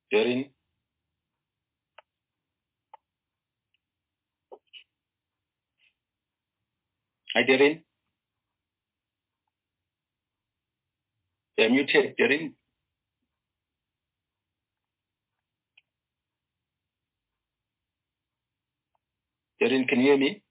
Darren? Hi, Darren. You're muted, Darren. Darren, can you hear me?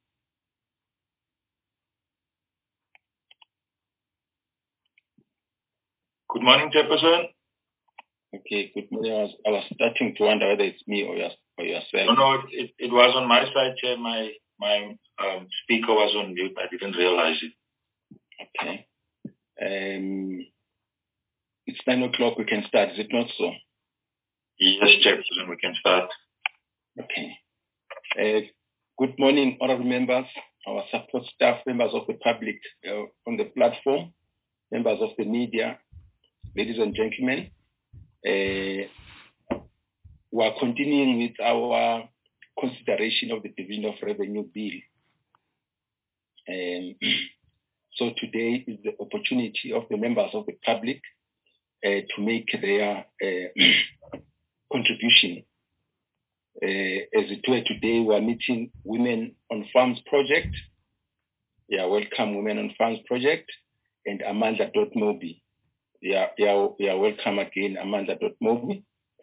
Good morning, Chairperson. Okay, good morning. I was starting to wonder whether it's me or yourself. No, it was on my side, Chair. My speaker was on mute. I didn't realize it. Okay. It's 9 o'clock. We can start. Is it not so? Yes, Chairperson, we can start. Okay. Good morning, honorable members, our support staff, members of the public on the platform, members of the media, ladies and gentlemen. We are continuing with our consideration of the Division of Revenue Bill. So today is the opportunity of the members of the public to make their contribution. As it were, today we are meeting Women on Farms Project. Welcome Women on Farms Project and Amanda Dotmobi. Welcome again, Amanda Dotmobi,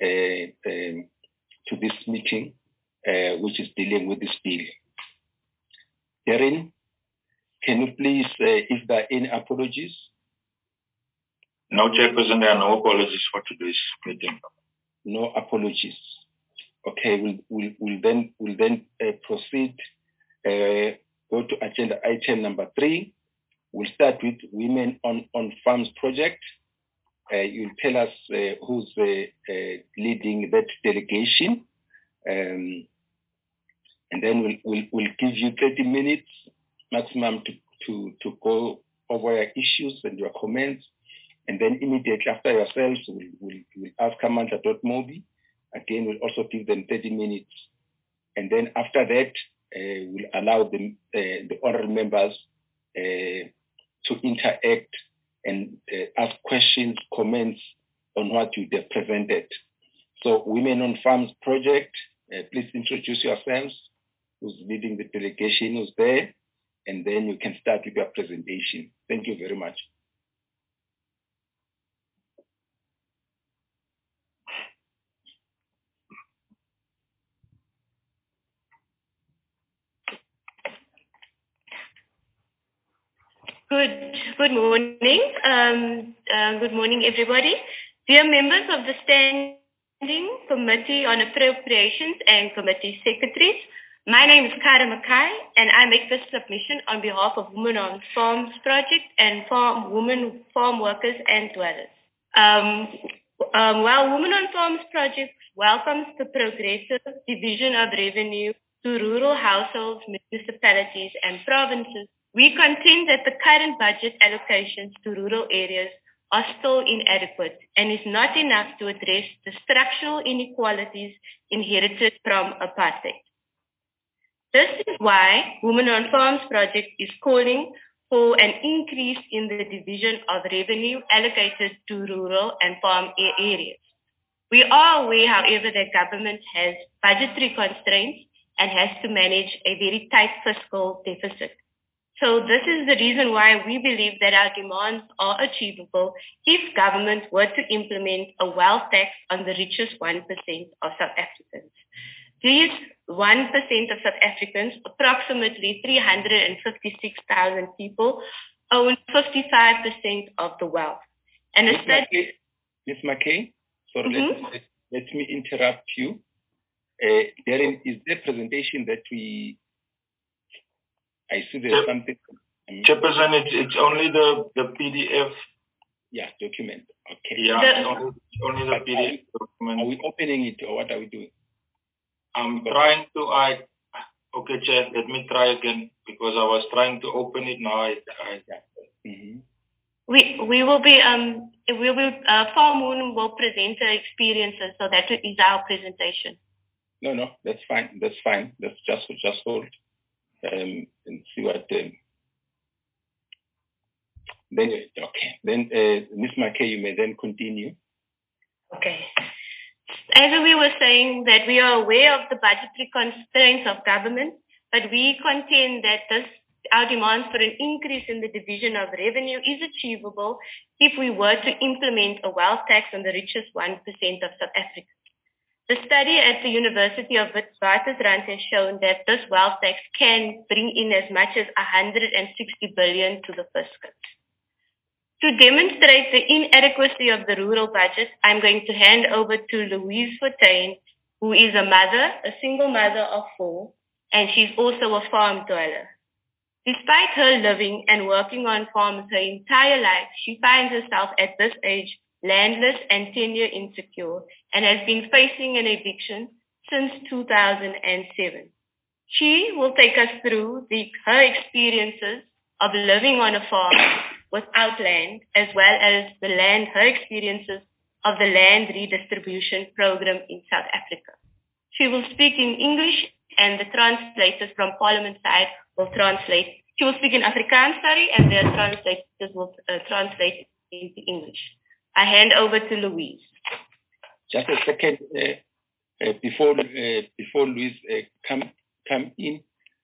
to this meeting, which is dealing with this bill. Darren, can you please, if there are any apologies? No, Chairperson, there are no apologies for today's meeting. No apologies. Okay, we'll then proceed. Go to agenda item number 3. We'll start with Women on Farms Project. You'll tell us who's leading that delegation, and then we'll give you 30 minutes maximum to go over your issues and your comments, and then immediately after yourselves, we'll ask Amanda Dotmobi. Again, we'll also give them 30 minutes, and then after that, we'll allow the honorable members to interact and ask questions, comments on what you have presented. So, Women on Farms Project, please introduce yourselves, who's leading the delegation, who's there, and then you can start with your presentation. Thank you very much. Good morning. Good morning, everybody. Dear members of the Standing Committee on Appropriations and Committee Secretaries, my name is Kara Mackay, and I make this submission on behalf of Women on Farms Project and Women Farm Workers and Dwellers. While Women on Farms Project welcomes the progressive division of revenue to rural households, municipalities, and provinces, we contend that the current budget allocations to rural areas are still inadequate and is not enough to address the structural inequalities inherited from apartheid. This is why Women on Farms Project is calling for an increase in the division of revenue allocated to rural and farm areas. We are aware, however, that government has budgetary constraints and has to manage a very tight fiscal deficit. So this is the reason why we believe that our demands are achievable if government were to implement a wealth tax on the richest 1% of South Africans. These 1% of South Africans, approximately 356,000 people, own 55% of the wealth. And Ms. McKay, sorry, let me interrupt you. Darren, is there a presentation that I see there's something. Chairperson, it's only the PDF. Yeah, document. Okay. Yeah, only the PDF document. Are we opening it or what are we doing? I'm trying to. Okay, Chair. Let me try again because I was trying to open it now. We will be Farmoon will present her experiences, so that is our presentation. No, that's fine. That's fine. That's just hold. And see what then okay. Then Ms. McKay, you may then continue. Okay. As we were saying, that we are aware of the budgetary constraints of government, but we contend that our demands for an increase in the division of revenue is achievable if we were to implement a wealth tax on the richest 1% of South Africa. The study at the University of Witwatersrand has shown that this wealth tax can bring in as much as 160 billion to the fiscal. To demonstrate the inadequacy of the rural budget, I'm going to hand over to Louise Fortuin, who is a single mother of 4, and she's also a farm dweller. Despite her living and working on farms her entire life, she finds herself at this age landless and tenure insecure and has been facing an eviction since 2007. She will take us through her experiences of living on a farm without land, as well as her experiences of the land redistribution program in South Africa. She will speak in English, and the translators from Parliament side will translate. She will speak in Afrikaans, and the translators will translate into English. I hand over to Louise. Just a second, before Louise come in,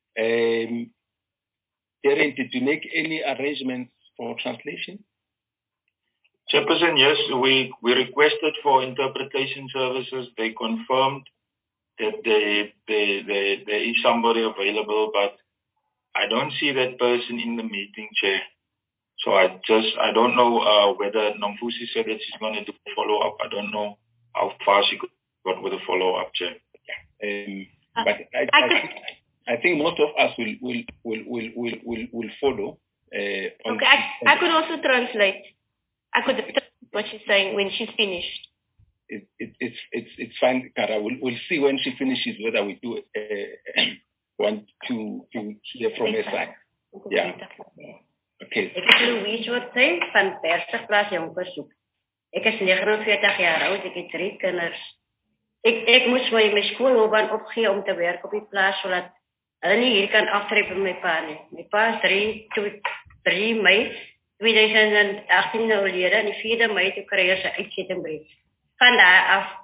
Darren, did you make any arrangements for translation? Chairperson, yes, we requested for interpretation services. They confirmed that there is somebody available, but I don't see that person in the meeting, Chair. So I don't know whether Nomfusi said that she's going to do a follow-up. I don't know how far she got with a follow-up, Chair. But I think most of us will follow. Okay, I could also translate. I could translate what she's saying when she's finished. It's fine, Kara. We'll see when she finishes whether we do want to hear from her side. Yeah. Okay. Ek is Louise Fortuin van Persegplaas Jonkershoek. Ek is 49 jaar oud, ek het 3 kinders. Ek moes my skoolloopbaan opgee om te werk op die plaas sodat hulle nie hier kan aftrek by my pa nie. My pa is 3 Mei 2018 oorlede en die 4de Mei toe kry hy sy uitsettingbrief. Van daar af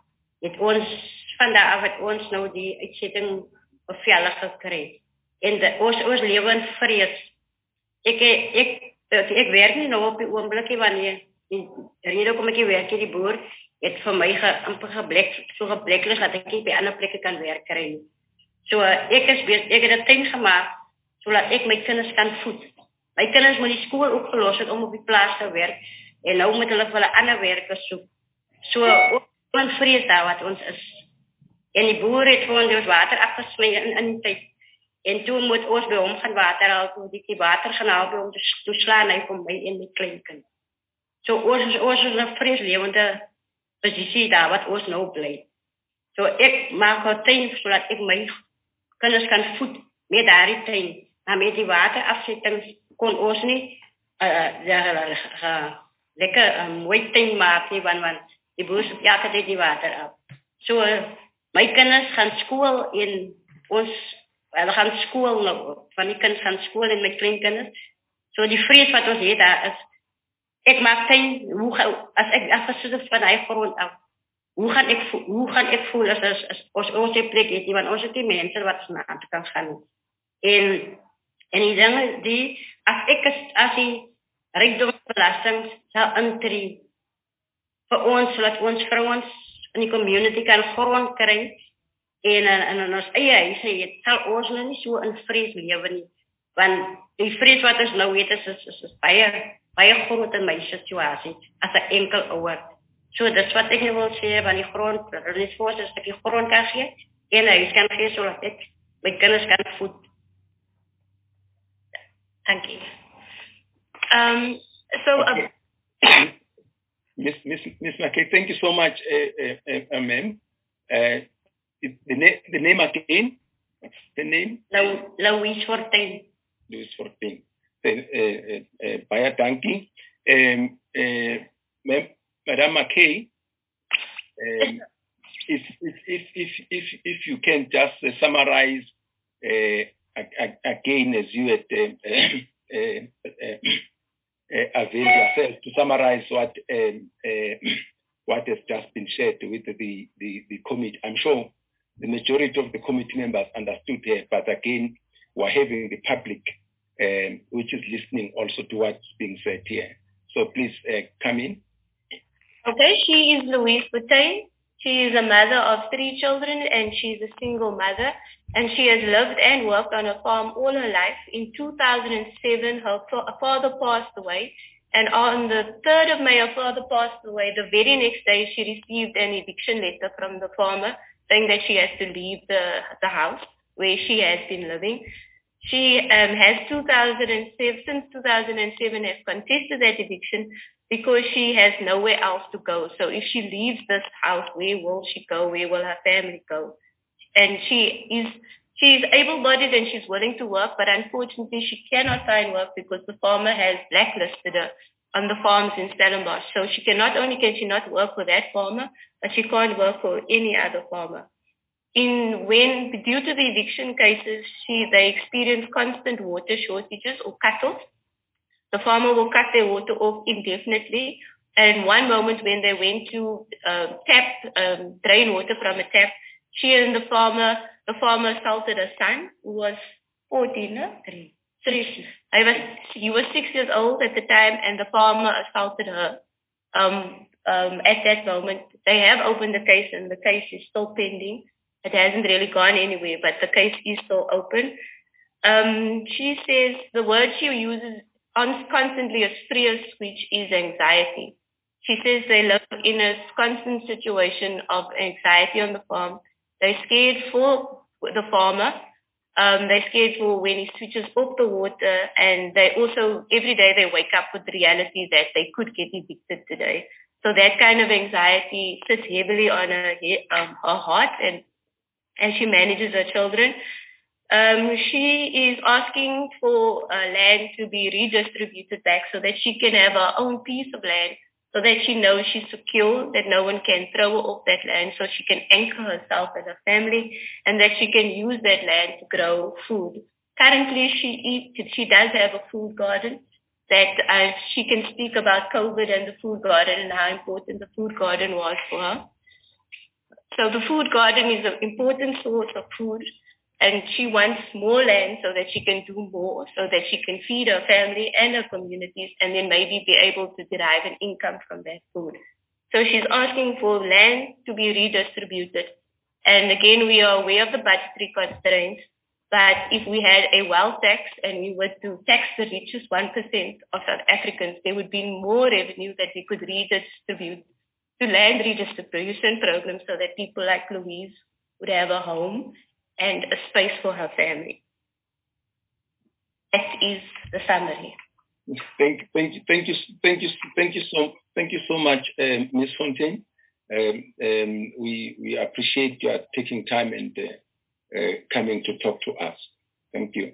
het ons nou die uitsetting beveilig gekry. En ons lewe in vrees. Ek werk nie nou op die oomblikie wanneer die rede kom ek werk hier die boer het vir my amper gebleklis dat ek nie by ander plekke kan werk kry nie. So ek het 'n tuin gemaak sodat ek my kinders kan voed. My kinders moet die skool opgelos het om op die plaas te werk en nou moet hulle vir hulle ander werke soek. So ons vrees daar wat ons is. En die boer het gewoon ons water afgesny in die tyd. En toe moet ons by hom gaan water haal, toe die water gaan haal om te toeslaan hy kom by en my kleinkind. So ons is 'n vreeslewende posisie daar wat ons nou bly. So ek maak 'n tuin sodat ek my kinders kan voed met daardie tuin. Maar met die waterafsettings kon ons nie lekker mooi tuin maak nie, want die boer sit elke tyd die water af. So my kinders gaan skool en hulle gaan skool nou, van die kinders gaan skool en my kleinkinders. So die vrees wat ons het daar is, ek maak tuin, as ek afgesit van die grond af, hoe gaan ek voel as ons die plek het, want ons het die mense wat na aan te kan gaan. En die dinge as die rykdomsbelasting sal intree vir ons, sodat ons vrouens in die community kan grond kry, en ons eie huise het, sal ons nou nie so in vrees lewe nie, want die vrees wat ons nou het is baie groot in my situasie, as 'n enkel ouer. So dis wat ek wil sê, van die grond, dat ons voor is, dat die grond kan gee, en 'n huis kan gee, sodat ek my kinders kan voed. Thank you. Okay. Miss McKay, thank you so much, ma'am. The name again? What's the name? Louise Fortuin. Louise Fortuin. Baie dankie. Madam McKay, if you can just summarize again, as you had availed yourself to summarize what what has just been shared with the committee. I'm sure the majority of the committee members understood here, but again, we're having the public which is listening also to what's being said here. So please come in. Okay, she is Louise Boutain. She is a mother of 3 children and she's a single mother. And she has lived and worked on a farm all her life. In 2007, her father passed away. And on the 3rd of May, her father passed away. The very next day, she received an eviction letter from the farmer saying that she has to leave the house where she has been living. She has since 2007 has contested that eviction because she has nowhere else to go. So if she leaves this house, where will she go? Where will her family go? And she's able-bodied and she's willing to work, but unfortunately she cannot find work because the farmer has blacklisted her on the farms in Stellenbosch. So she not only can she not work for that farmer, but she can't work for any other farmer. Due to the eviction cases, they experience constant water shortages or cut-offs. The farmer will cut their water off indefinitely. And one moment when they went to drain water from a tap, she and the farmer assaulted her son, who was 14, no? 3. He was 6 years old at the time, and the farmer assaulted her. At that moment, they have opened the case, and the case is still pending. It hasn't really gone anywhere, but the case is still open. She says the word she uses constantly is furious, which is anxiety. She says they live in a constant situation of anxiety on the farm. They're scared for the farmer. They're scared for when he switches off the water, and they also, every day they wake up with the reality that they could get evicted today. So that kind of anxiety sits heavily on her heart, and she manages her children. She is asking for land to be redistributed back so that she can have her own piece of land, so that she knows she's secure, that no one can throw her off that land, so she can anchor herself and her family, and that she can use that land to grow food. Currently, she does have a food garden that she can speak about COVID and the food garden and how important the food garden was for her. So the food garden is an important source of food, and she wants more land so that she can do more, so that she can feed her family and her communities, and then maybe be able to derive an income from that food. So she's asking for land to be redistributed. And again, we are aware of the budgetary constraints, but if we had a wealth tax and we were to tax the richest 1% of South Africans, there would be more revenue that we could redistribute to land redistribution programs so that people like Louise would have a home and a space for her family. That is the summary. Thank you so much, Ms. Fontaine. We appreciate your taking time and coming to talk to us. Thank you.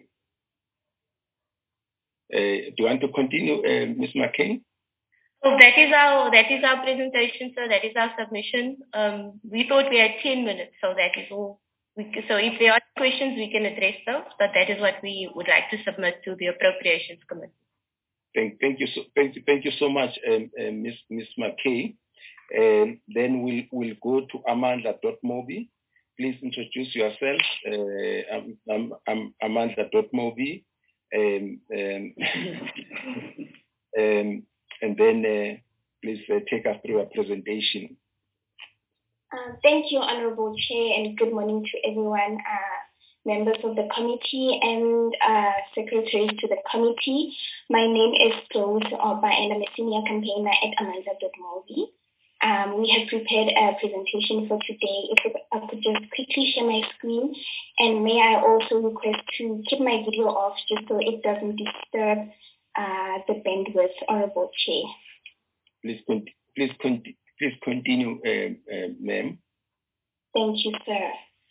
Do you want to continue, Ms. McCain? So that is our presentation, sir. That is our submission. We thought we had 10 minutes, so that is all. So if there are questions, we can address those, but that is what we would like to submit to the Appropriations Committee. Thank you so much, Ms. McKay. Then we'll go to Amanda Dotmobi. Please introduce yourself. I'm Amanda Dotmobi. And then please take us through a presentation. Thank you, Honorable Chair, and good morning to everyone, members of the committee and secretaries to the committee. My name is Rose Oba, and I'm a senior campaigner at Amanda.Mobi. We have prepared a presentation for today. If I could just quickly share my screen, and may I also request to keep my video off just so it doesn't disturb the bandwidth, Honorable Chair. Please continue, ma'am. Thank you, sir.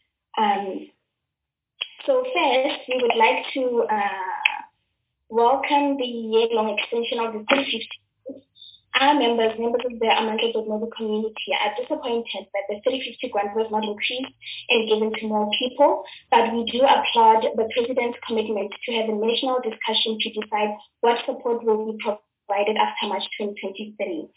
So first, we would like to welcome the year-long extension of the 350. Our members of the Amanda.Mobi community are disappointed that the 350 grant was not increased and given to more people, but we do applaud the President's commitment to have a national discussion to decide what support will be provided after March 2023.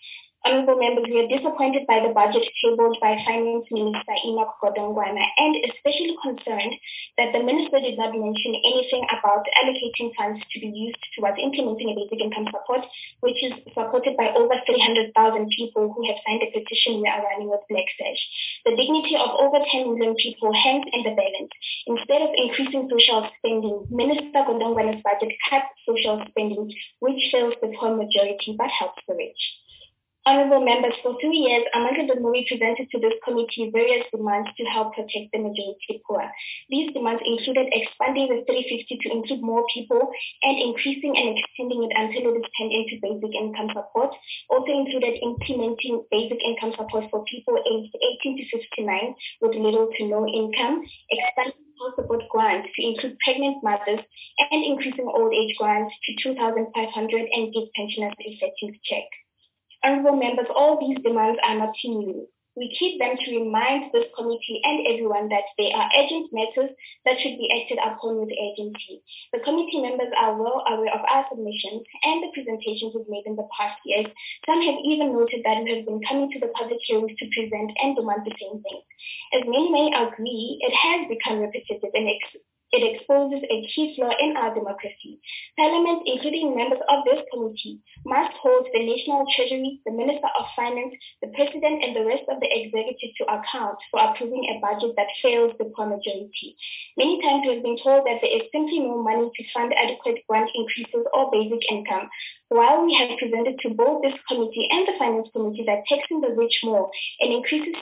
Honourable members, we are disappointed by the budget tabled by Finance Minister Enoch Godongwana and especially concerned that the Minister did not mention anything about allocating funds to be used towards implementing a basic income support, which is supported by over 300,000 people who have signed a petition we are running with Black Sash. The dignity of over 10 million people hangs in the balance. Instead of increasing social spending, Minister Godongwana's budget cuts social spending, which fails the poor majority but helps the rich. Honourable members, for 2 years, Amandla Dudmouri presented to this committee various demands to help protect the majority poor. These demands included expanding the 350 to include more people and increasing and extending it until it is turned into basic income support. Also included implementing basic income support for people aged 18 to 59 with little to no income, expanding child support grants to include pregnant mothers, and increasing old age grants to 2,500 and give pensioners a second check. Honourable members, all these demands are not new. We keep them to remind this committee and everyone that they are urgent matters that should be acted upon with urgency. The committee members are well aware of our submissions and the presentations we've made in the past years. Some have even noted that we have been coming to the public hearings to present and demand the same thing. As many may agree, it has become repetitive and it exposes a key flaw in our democracy. Parliament, including members of this committee, must hold the National Treasury, the Minister of Finance, the President, and the rest of the executive to account for approving a budget that fails the poor majority. Many times we have been told that there is simply no money to fund adequate grant increases or basic income. While we have presented to both this committee and the Finance Committee that taxing the rich more and increasing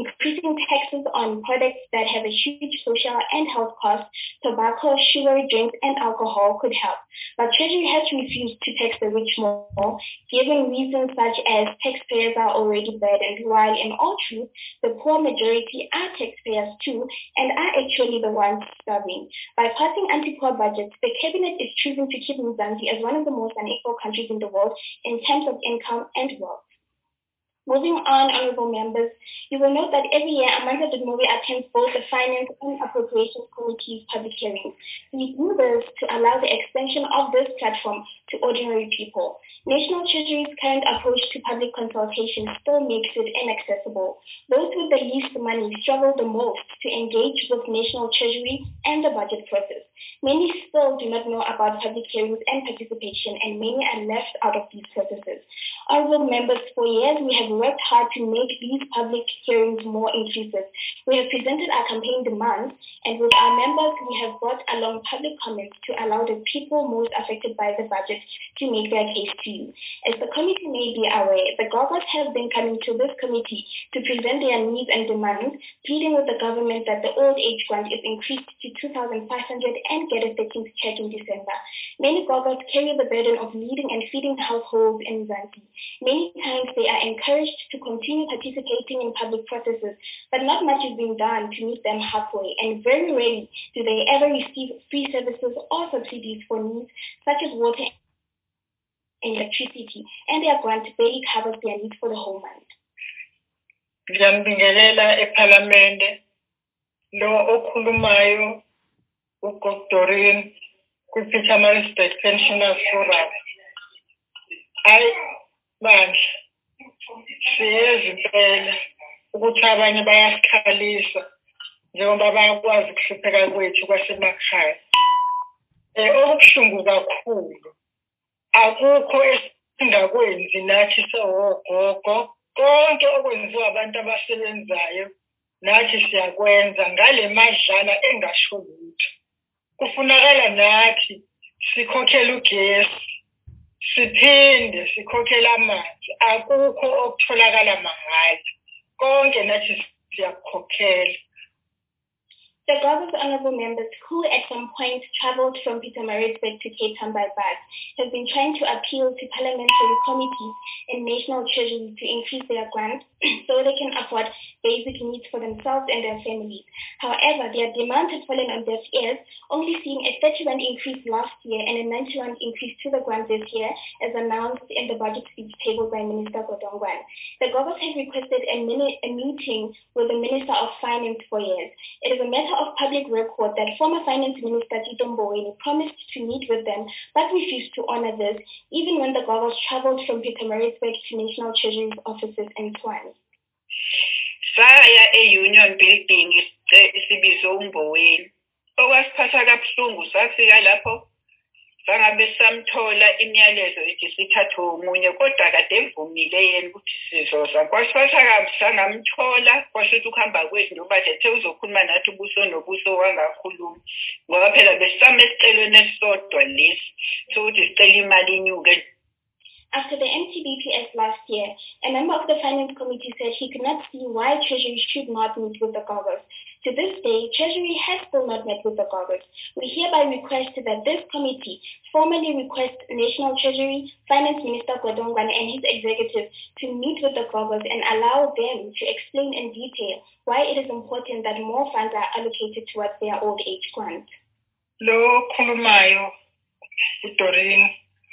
taxes on products that have a huge social and health cost, tobacco, sugary drinks, and alcohol could help. But Treasury has refused to tax the rich more, giving reasons such as taxpayers are already burdened, while in all truth, the poor majority are taxpayers too and are actually the ones starving. By passing anti-poor budgets, the Cabinet is choosing to keep Mzansi as one of the most unequal countries in the world in terms of income and wealth. Moving on, honourable members, you will note that every year Amandla Dudmouri attends both the Finance and Appropriations Committee's public hearings. We do this to allow the extension of this platform to ordinary people. National Treasury's current approach to public consultation still makes it inaccessible. Those with the least money struggle the most to engage with National Treasury and the budget process. Many still do not know about public hearings and participation, and many are left out of these processes. Honourable members, for years we have worked hard to make these public hearings more inclusive. We have presented our campaign demands, and with our members we have brought along public comments to allow the people most affected by the budget to make their case to you. As the committee may be aware, the Gogos have been coming to this committee to present their needs and demands, pleading with the government that the old age grant is increased to 2,500 and get a 13th check in December. Many Gogos carry the burden of leading and feeding households in Mzansi. Many times they are encouraged to continue participating in public processes, but not much is being done to meet them halfway, and very rarely do they ever receive free services or subsidies for needs such as water and electricity, and their grant barely covers their needs for the whole month. Ngiyambingelela eParliament lo okhulumayo uGodorin kwi-Pietermaritzburg Pensioners Forum. Bandla siyeza impela ukuthi abanye bayasikhalisa njengoba bayakwazi ukuhlupheka kwethu kwasemakhaya. Okubuhlungu kakhulu akukho esingakwenzi nathi sogogo. Konke okwenziwa abantu abasebenzayo nathi siyakwenza ngale madlana engasho lutho. Kufunakala nathi sikhokhela ugesi, siphinde sikhokhela amanzi. Akukho okutholakala mahhala. Konke nathi siyakhokhela. The Gogos, honourable members, who at some point travelled from Pietermaritzburg to Cape Town by bus, have been trying to appeal to parliamentary committees and National Treasury to increase their grants so so they can afford basic needs for themselves and their families. However, their demands have fallen on deaf ears, only seeing a 30% increase last year and a 91% increase to the grant this year, as announced in the budget speech tabled by Minister Godongwana. The government has requested a meeting with the Minister of Finance for years. It is a matter of public record that former Finance Minister Tito Mboweni promised to meet with them, but refused to honor this, even when the government traveled from Pietermaritzburg to National Treasury offices in Tshwane. Saya e-Union Building isibizo uMboweni. Okwasiphatha kabuhlungu safika lapho sangabe samthola imiyalezo ethi sithathe omunye kodwa kade evumile yena ukuthi sizoza. Kwasiphatha kabi sangamthola kwasho ukuhamba kwethu ngoba ethe uzokhuluma nathi ubuso nobuso wangakhuluma. Ngoba phela besame esicelweni esisodwa lesi sokuthi sicela imali inyuke. After the MTBPS last year, a member of the Finance Committee said he could not see why Treasury should not meet with the governors. To this day, Treasury has still not met with the governors. We hereby request that this committee formally request National Treasury, Finance Minister Godongwana and his executive to meet with the governors and allow them to explain in detail why it is important that more funds are allocated towards their old age grant. Lo khulumayo uDoreen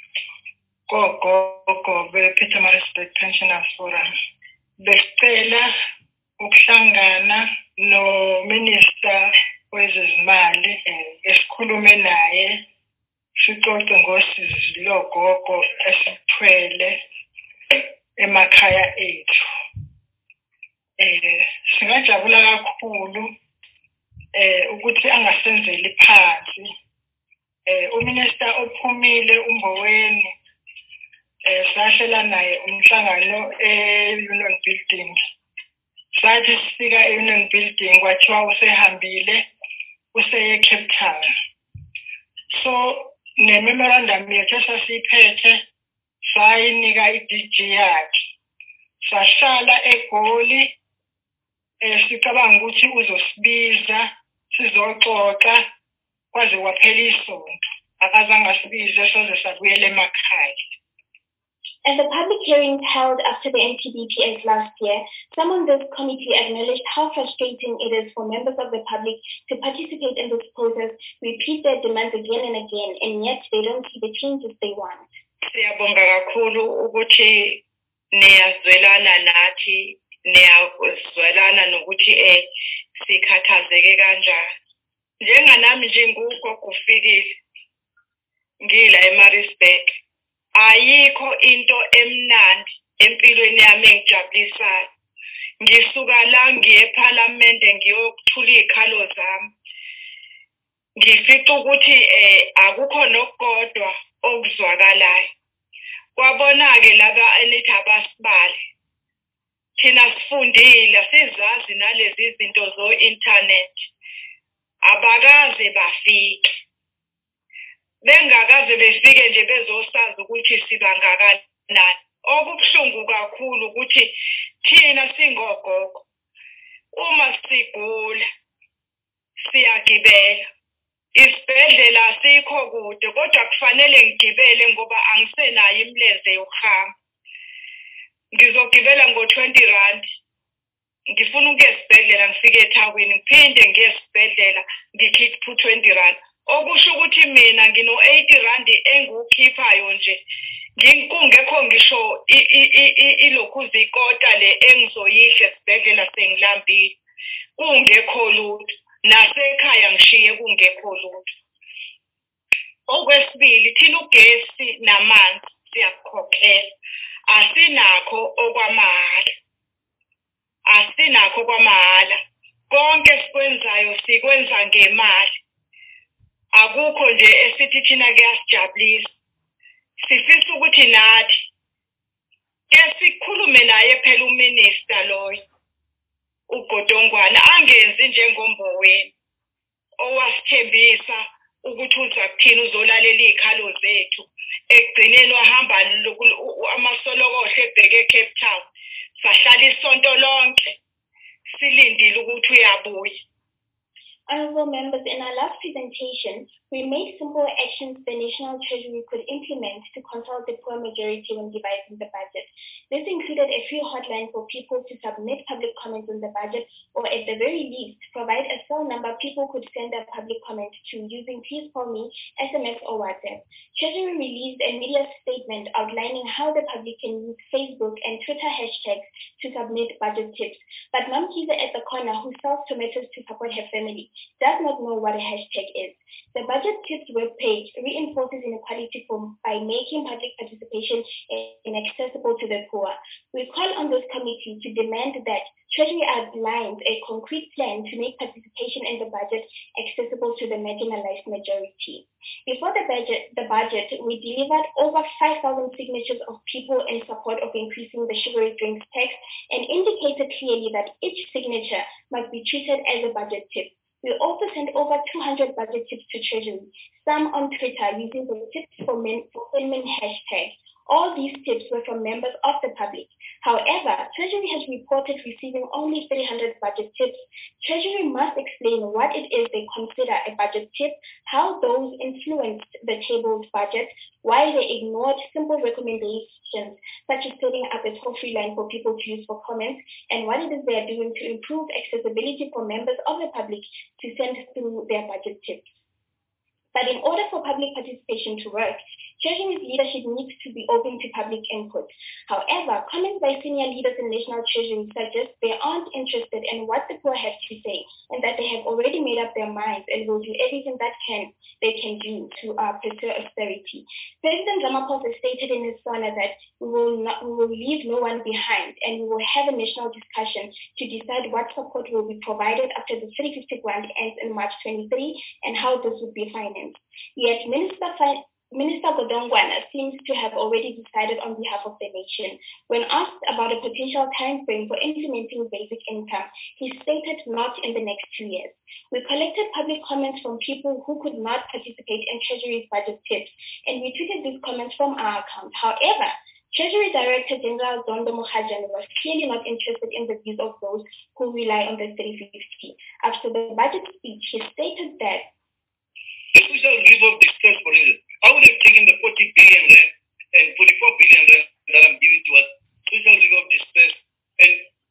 Gogo Pietermaritzburg Pensioners Forum. Besicela ukuhlangana no Minister wezezimali esikhulume naye sixoxe ngosizi logogo esithwele emakhaya ethu. Singajabula kakhulu ukuthi angasenzeli phansi. Uminister ophumile uMboweni sahlela naye umhlangano e-Union Building. Sathi sifika e-Union Building kwathiwa usehambile useye Cape Town. So ne-memorandum yethu esasiyiphethe sayinika i-DG yakhe. Sahlala eGoli sicabanga ukuthi uzosibiza sizoxoxa kwaze kwaphela isonto. Akazange asibize soze sabuyela emakhaya. At the public hearings held after the MTBPS last year, some on this committee acknowledged how frustrating it is for members of the public to participate in this process, repeat their demands again and again, and yet they don't see the changes they want. Siyabonga kakhulu ukuthi niyazwelana nathi, niyazwelana nokuthi sikhathazeke kanjani. Njenganami nje ngugogo kufikile ngila eMaritzburg. Ayikho into emnandi empilweni yami engijabulisayo. Ngisuka la ngiye eParliament ngiyokuthula izikhalo zami. Ngifica ukuthi akukho nokukodwa okuzwakalayo. Kwabonake laba enithi abasibali. Thina sifundile sizazi nalezi zinto zo-internet. Abakaze bafike. Bengakaze befike nje bezosazi ukuthi sibangakanani. Okubuhlungu kakhulu ukuthi thina singogogo uma sigula siyagibela. Isibhedlela asikho kude kodwa kufanele ngigibele ngoba angisenayo imlenze yokuhamba. Ngizogibela ngo-R20. Ngifuna ukuya esibhedlela ngifike eThawini ngiphinde ngiye esibhedlela ngikhiphe u-R20. Okusho ukuthi mina ngino-R80 engiwukhiphayo nje. Kungekho ngisho ilokhuzi ikota le engizoyidla esibhedlela sengilambile. Kungekho lutho. Nasekhaya ngishiye kungekho lutho. Okwesibili thina ugesi namanzi siyakukhokhela. Asinakho okwamahhala. Asinakho kwamahhala. Konke sikwenzayo sikwenza ngemali. Akukho nje esithi thina kuyasijabulisa. Sifisa ukuthi nathi ke sikhulume naye phela uminister loyo uGodongwana angenzi njengoMboweni owasithembisa ukuthi uza kuthina uzolalela izikhalo zethu. Ekugcineni wahamba amasolokohle ebheke eCape Town. Sahlala isonto lonke silindile ukuthi uyabuya. Honorable members, in our last presentation, we made simple actions the National Treasury could implement to consult the poor majority when devising the budget. This included a free hotline for people to submit public comments on the budget, or at the very least, provide a cell number people could send their public comment to using Please Call Me, SMS, or WhatsApp. Treasury released a media statement outlining how the public can use Facebook and Twitter hashtags to submit budget tips. But Mom Kiza at the corner, who sells tomatoes to support her family, does not know what a hashtag is. The Budget Tips webpage reinforces inequality by making public participation inaccessible to the poor. We call on this committee to demand that Treasury outlines a concrete plan to make participation in the budget accessible to the marginalized majority. Before the budget, we delivered over 5,000 signatures of people in support of increasing the sugary drinks tax and indicated clearly that each signature must be treated as a budget tip. We also sent over 200 budget tips to Treasury, some on Twitter using the Tips for Fulfillment hashtag. All these tips were from members of the public. However, Treasury has reported receiving only 300 budget tips. Treasury must explain what it is they consider a budget tip, how those influenced the tabled budget, why they ignored simple recommendations such as setting up a toll-free line for people to use for comments, and what it is they are doing to improve accessibility for members of the public to send through their budget tips. But in order for public participation to work, Treasury's leadership needs to be open to public input. However, comments by senior leaders in National Treasury suggest they aren't interested in what the poor have to say and that they have already made up their minds and will do everything that they can do to pursue austerity. President Ramaphosa stated in his SONA that we will leave no one behind and we will have a national discussion to decide what support will be provided after the 350 grant ends in March 23 and how this would be financed. Yet Minister Godongwana seems to have already decided on behalf of the nation. When asked about a potential time frame for implementing basic income, he stated not in the next 2 years. We collected public comments from people who could not participate in Treasury's budget tips, and we tweeted these comments from our account. However, Treasury Director General Zondo Mokgajane was clearly not interested in the views of those who rely on the 350. After the budget speech, he stated that the social relief of distress, for instance, I would have taken the 40 billion rand and 44 billion rand that I'm giving to us, social relief of distress, and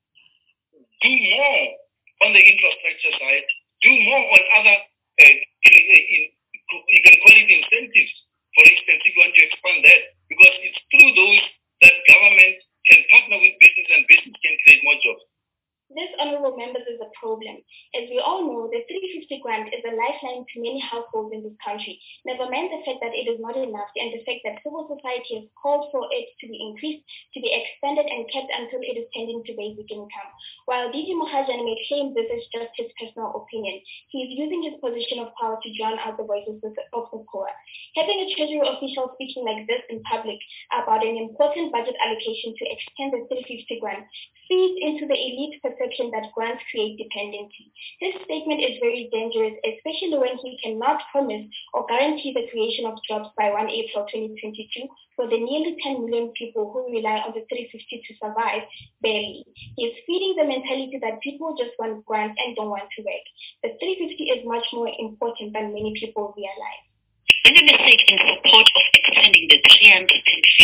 do more on the infrastructure side, do more on other equality incentives. For instance, if you want to expand that, because it's through those that government can partner with business and business can create more jobs. This, honorable members, is a problem. As we all know, the 350 grant is a lifeline to many households in this country. Never mind the fact that it is not enough and the fact that civil society has called for it to be increased, to be expanded and kept until it is tending to basic income. While DG Mokgajane may claim this is just his personal opinion, he is using his position of power to drown out the voices of the poor. Having a Treasury official speaking like this in public about an important budget allocation to extend the 350 grant feeds into the elite perception that grants create dependency. This statement is very dangerous, especially when he cannot promise or guarantee the creation of jobs by 1 April 2022 for the nearly 10 million people who rely on the 350 to survive barely. He is feeding the mentality that people just want grants and don't want to work. The 350 is much more important than many people realize. In a message in support of extending the 350,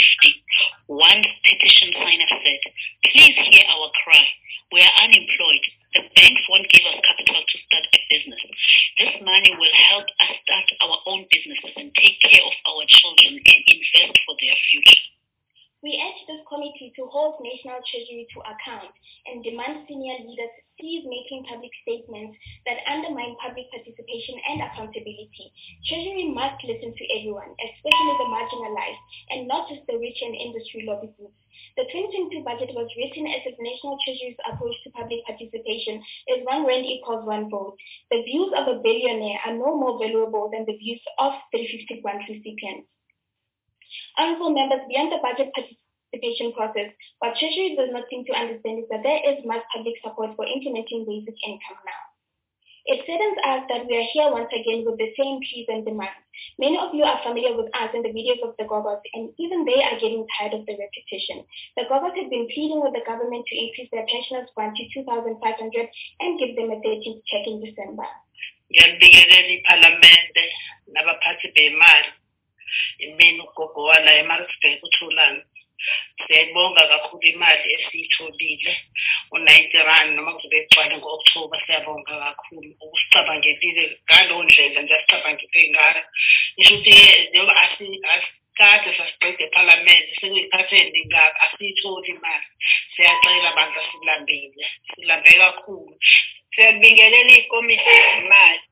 one petition signer said, "Please hear our cry. We are unemployed. The banks won't give us capital to start a business. This money will help us start our own businesses and take care of our children and invest for their future." We urge this committee to hold National Treasury to account and demand senior leaders cease making public statements that undermine public participation and accountability. Treasury must listen to everyone, especially the marginalized, and not just the rich and industry lobby groups. The 2022 budget was written as if National Treasury's approach to public participation is 1 rand equals 1 vote. The views of a billionaire are no more valuable than the views of 350 grant recipients. Honorable members, beyond the budget participation process, what Treasury does not seem to understand is that there is much public support for implementing basic income now. It saddens us that we are here once again with the same pleas and demands. Many of you are familiar with us and the videos of the Gogos, and even they are getting tired of the repetition. The Gogos have been pleading with the government to increase their pensioners' grant to 2,500 and give them a 13th check in December. Ngiyalibingelela iPhalamende nabaphathi bemali. Imini ugogo wala eMaritzburg uThulani. Siyabonga kakhulu imali esiyitholile u-R90 noma kuzobe kugcwale ngo-October. Siyabonga kakhulu ukusicabangele ngalo ndlela nje asicabangele ngayo. Isho ukuthi njengoba asikade sasiqede ePhalamende sekuyiphatheni ngaka asiyitholi imali. Siyacela abantu asilambile. Silambe kakhulu. Siyabingelela ikomiti yezimali.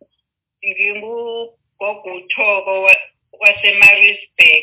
Ngingugogo uThoko waseMaritzburg.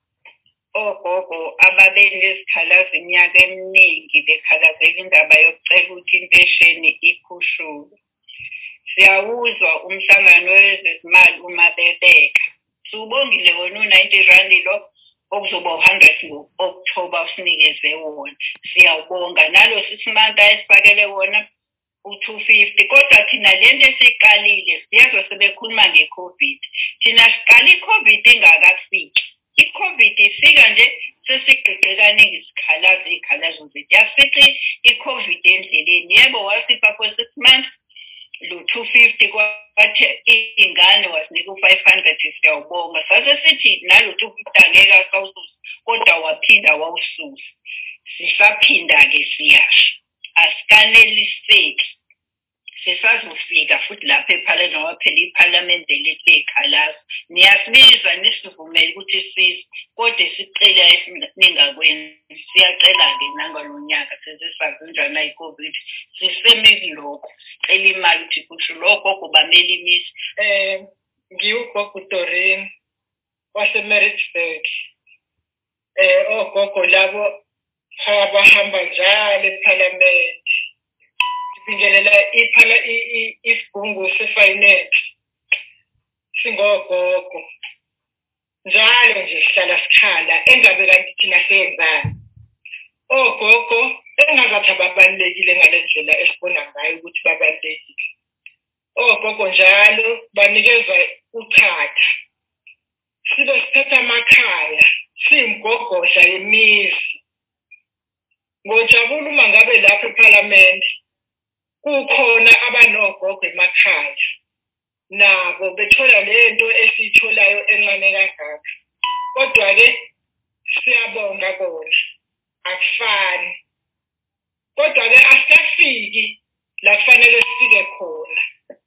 Ogogo ababenesikhalazo iminyaka eminingi bekhalazela indaba yokucela ukuthi impesheni ikhushulwe. Siyawuzwa umhlangano wezezimali uma bebeka. Siwubongile wona u-R90 lo okuzoba u-100 ngo-October usinikeze wona. Siyawubonga nalo 6 months ayesifakele wona u-250 kodwa thina lento esiqalile siyezwa sebekhuluma nge-COVID. Thina siqala i-COVID ingakafiki. I-COVID ifika nje sesigqigqekana izikhalazo zethu. Yasithi i-COVID endleleni. Yebo wasipha for 6 months lo 250 kwathi ingane wasinika u500 siyawubonga. Sasesithi nalo 250 angeke asawususa kodwa waphinda wawususa. Sisaphinda ke siyasho. Asikaneliseki. Sesazofika futhi lapha ePhalamende ngoba phela iPhalamende lethu lekhalazo. Niyasibiza nisivumele ukuthi sisize kodwa sicela ningakwenzi. Siyacela ke nangalonyaka sesazenjana iCovid sisemiloko sicela imali ukuthi kusho lokho kubamela imisi. Ngiugogo Doreen waseMaritzburg. Ogogo labo abahamba njalo ePhalamende. Ngibingelela isigungu sefinance singogogo njalo nje sihlala sikhala engabe kanti thina senzani. Ogogo engazathi ababalekile ngalendlela esibona ngayo ukuthi babalekile. Ogogo njalo banikeza uchatha. Sibe sithatha amakhaya simgogodla yemizi. Ngojabula uma ngabe lapha ePhalamende kukhona abanogogo emakhaya nabo bethola lento esitholayo encane kangaka. Kodwa ke siyabonga bona akufani. Kodwa ke asifiki la kufanele sifike khona.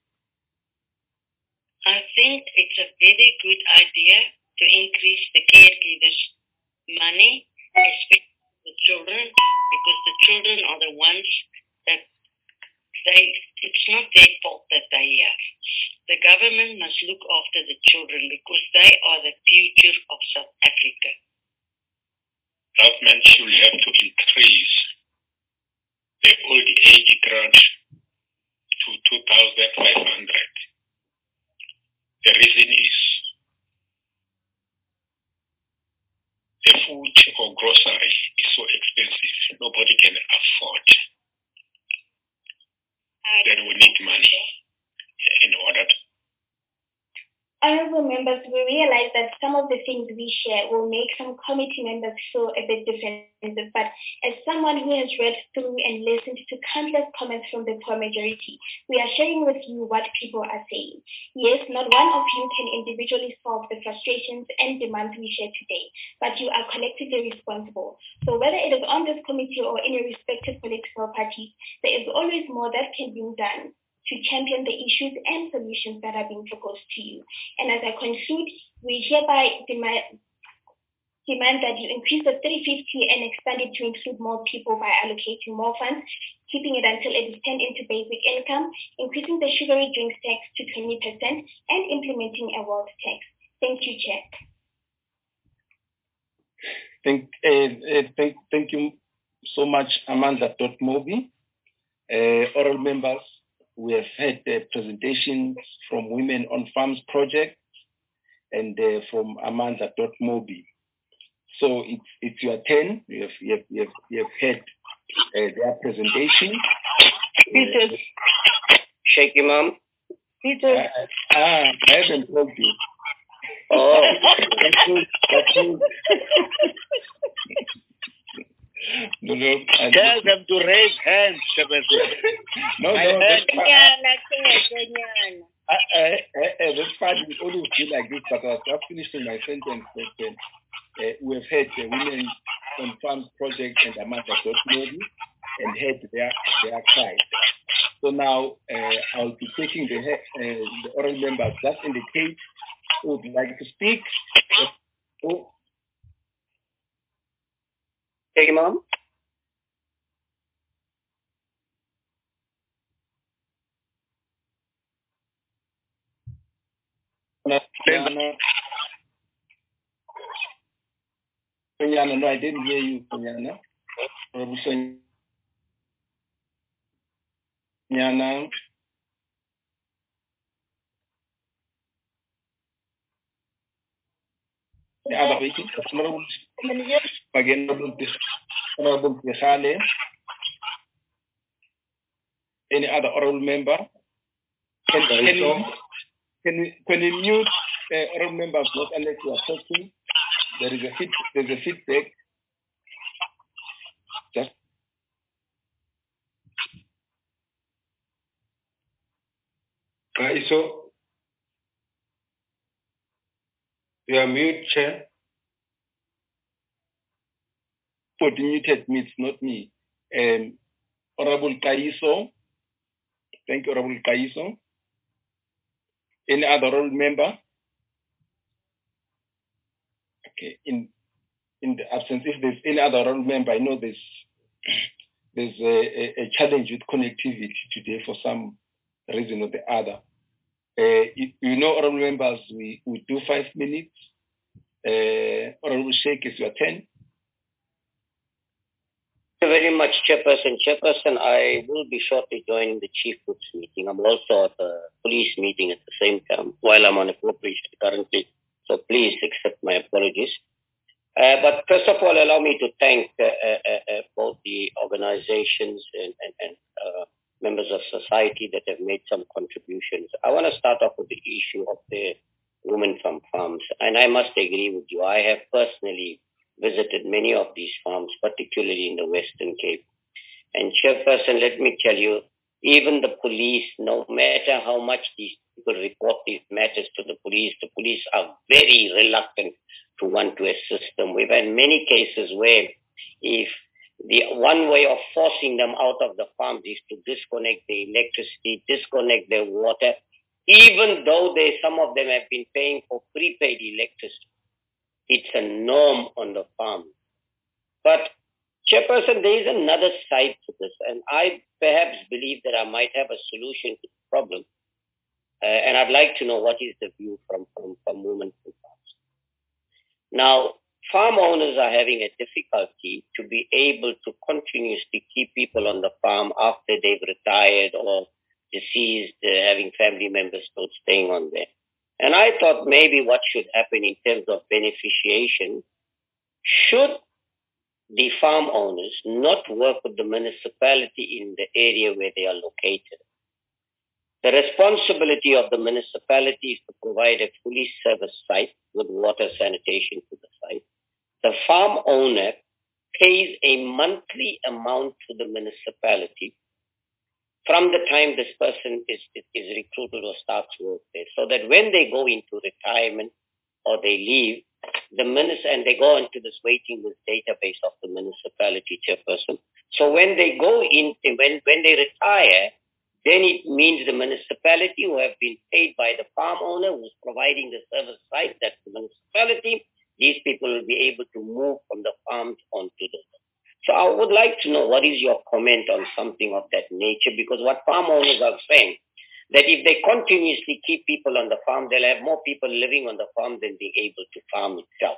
I think it's a very good idea to increase the caregivers' money, especially the children, because the children are the ones that it's not their fault that they are here. The government must look after the children because they are the future of South Africa. Government should have to increase the old age grant to 2,500. The reason is the food or grocery is so expensive. Nobody can afford. Then we need money in order to. Honorable members, we realize that some of the things we share will make some committee members feel a bit defensive, but as someone who has read through and listened to countless comments from the poor majority, we are sharing with you what people are saying. Yes, not one of you can individually solve the frustrations and demands we share today, but you are collectively responsible. So whether it is on this committee or in your respective political parties, there is always more that can be done to champion the issues and solutions that are being proposed to you. And as I conclude, we hereby demand that you increase the 350 and expand it to include more people by allocating more funds, keeping it until it is turned into basic income, increasing the sugary drinks tax to 20%, and implementing a wealth tax. Thank you, Chair. Thank you so much, Amanda Mobi. Oral members, we have had presentations from Women on Farms Project and from Amanda Mobi. So it's your turn. You have had their presentation. Peter, shake your mom. Peter. I haven't told you. Oh, that's you. No, tell them to raise hands. That's fine. We always do like this, but I was just finishing my sentence that we have had Women on Farms project and Amanda.Modi and had their cry. So now I'll be taking the oral members. Just indicate who would like to speak. Take him on. Sonyana, no, I didn't hear you, Sonyana. Sonyana. The other waiting. Honorable Tihale. Any other oral member? Can you mute oral members not unless you are talking? There's a feedback. Just so you are mute, Chair. For the muted me, it's not me. Honorable Kaiso. Thank you, Honorable Kaiso. Any other oral member? Okay. In the absence, if there's any other oral member, I know there's a challenge with connectivity today for some reason or the other. You know, oral members, we do 5 minutes. Honorable Sheikh, is your 10. Thank you very much, Chairperson. Chairperson, I will be shortly joining the Chief Whip's meeting. I'm also at the police meeting at the same time while I'm on appropriation currently. So please accept my apologies. But first of all, allow me to thank both the organizations and members of society that have made some contributions. I want to start off with the issue of the women from farms. And I must agree with you. I have personally visited many of these farms, particularly in the Western Cape. And Chairperson, let me tell you, even the police, no matter how much these people report these matters to the police are very reluctant to want to assist them. We've had many cases where if the one way of forcing them out of the farms is to disconnect the electricity, disconnect their water, even though some of them have been paying for prepaid electricity. It's a norm on the farm. But Chairperson, there is another side to this, and I perhaps believe that I might have a solution to the problem. And I'd like to know what is the view from women from farms. Now, farm owners are having a difficulty to be able to continuously keep people on the farm after they've retired or deceased, having family members still staying on there. And I thought maybe what should happen in terms of beneficiation, should the farm owners not work with the municipality in the area where they are located. The responsibility of the municipality is to provide a fully serviced site with water sanitation to the site. The farm owner pays a monthly amount to the municipality from the time this person is recruited or starts work there, so that when they go into retirement or they leave, and they go into this waiting list database of the municipality, Chairperson. So when they go in, when they retire, then it means the municipality who have been paid by the farm owner who's providing the service site, that's the municipality, these people will be able to move from the farms onto the. So I would like to know what is your comment on something of that nature, because what farm owners are saying, that if they continuously keep people on the farm, they'll have more people living on the farm than being able to farm itself.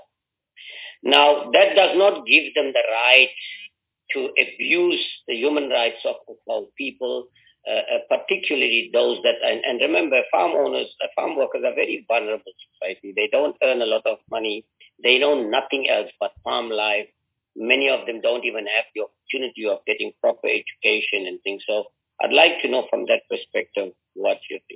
Now, that does not give them the right to abuse the human rights of our people, particularly those that, and remember, farm owners, farm workers are very vulnerable society. They don't earn a lot of money. They know nothing else but farm life. Many of them don't even have the opportunity of getting proper education and things. So I'd like to know from that perspective what you think.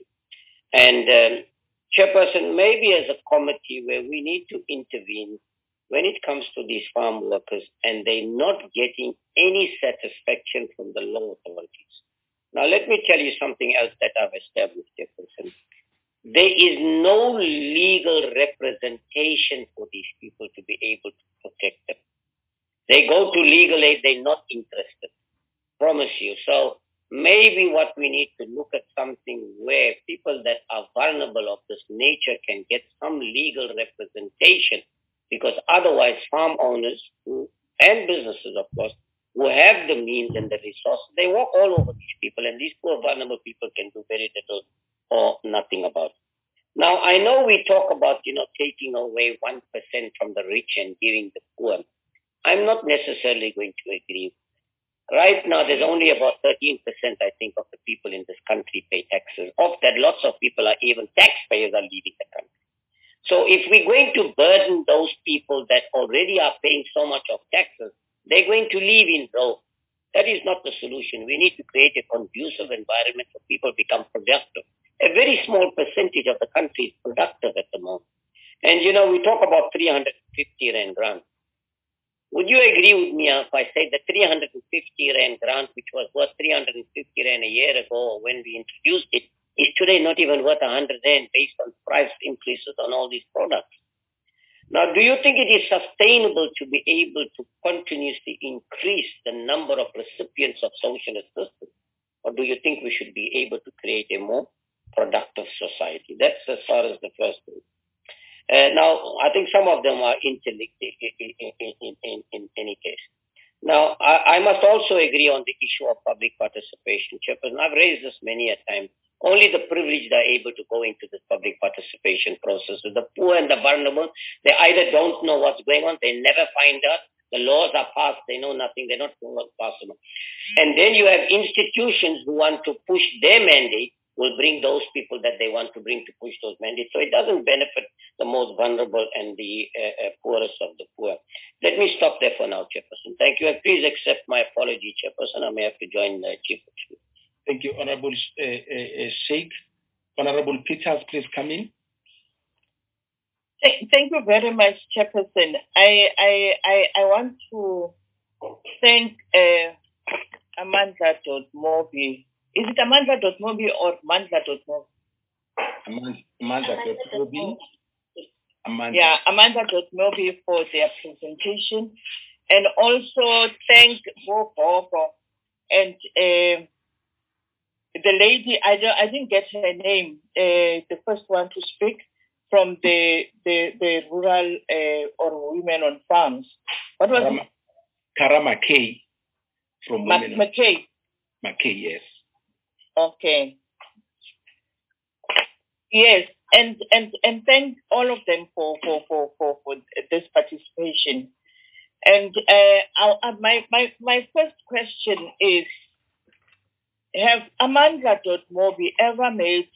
And Chairperson, maybe as a committee where we need to intervene when it comes to these farm workers and they're not getting any satisfaction from the law authorities. Now, let me tell you something else that I've established, Chairperson. there is no legal representation for these people to be able to protect them. They go to legal aid, they're not interested. Promise you. So maybe what we need to look at something where people that are vulnerable of this nature can get some legal representation, because otherwise farm owners and businesses, of course, who have the means and the resources, they walk all over these people, and these poor vulnerable people can do very little or nothing about it. Now, I know we talk about, taking away 1% from the rich and giving the poor. I'm not necessarily going to agree. Right now, there's only about 13%, I think, of the people in this country pay taxes. Of that, lots of people are even taxpayers are leaving the country. So if we're going to burden those people that already are paying so much of taxes, they're going to leave in droves. That is not the solution. We need to create a conducive environment for people to become productive. A very small percentage of the country is productive at the moment. And, we talk about 350 Rand grant. Would you agree with me if I say the 350 Rand grant, which was worth 350 Rand a year ago when we introduced it, is today not even worth 100 Rand based on price increases on all these products? Now, do you think it is sustainable to be able to continuously increase the number of recipients of social assistance? Or do you think we should be able to create a more productive society? That's as far as the first thing. Now, I think some of them are interlinked in any case. Now, I must also agree on the issue of public participation, Chairperson. I've raised this many a time. Only the privileged are able to go into this public participation process. So the poor and the vulnerable, they either don't know what's going on, they never find out. The laws are passed, they know nothing, they're not possible. And then you have institutions who want to push their mandate, will bring those people that they want to bring to push those mandates. So it doesn't benefit the most vulnerable and the poorest of the poor. Let me stop there for now, Chairperson. Thank you. And please accept my apology, Chairperson. I may have to join the Chief. Thank you, Honorable Sheikh. Honorable Peters, please come in. Thank you very much, Chairperson. I want to thank Amandla.Mobi. Is it Amandla.Mobi or Mandla.Mobi? Amandla.Mobi. Yeah, Amandla.Mobi for their presentation. And also thank Bobo and the lady, I didn't get her name, the first one to speak from the rural or women on farms. What was it? Kara McKay from Women on McKay. McKay, yes. Okay. Yes, and thank all of them for this participation. And my first question is, have Amandla.Mobi ever made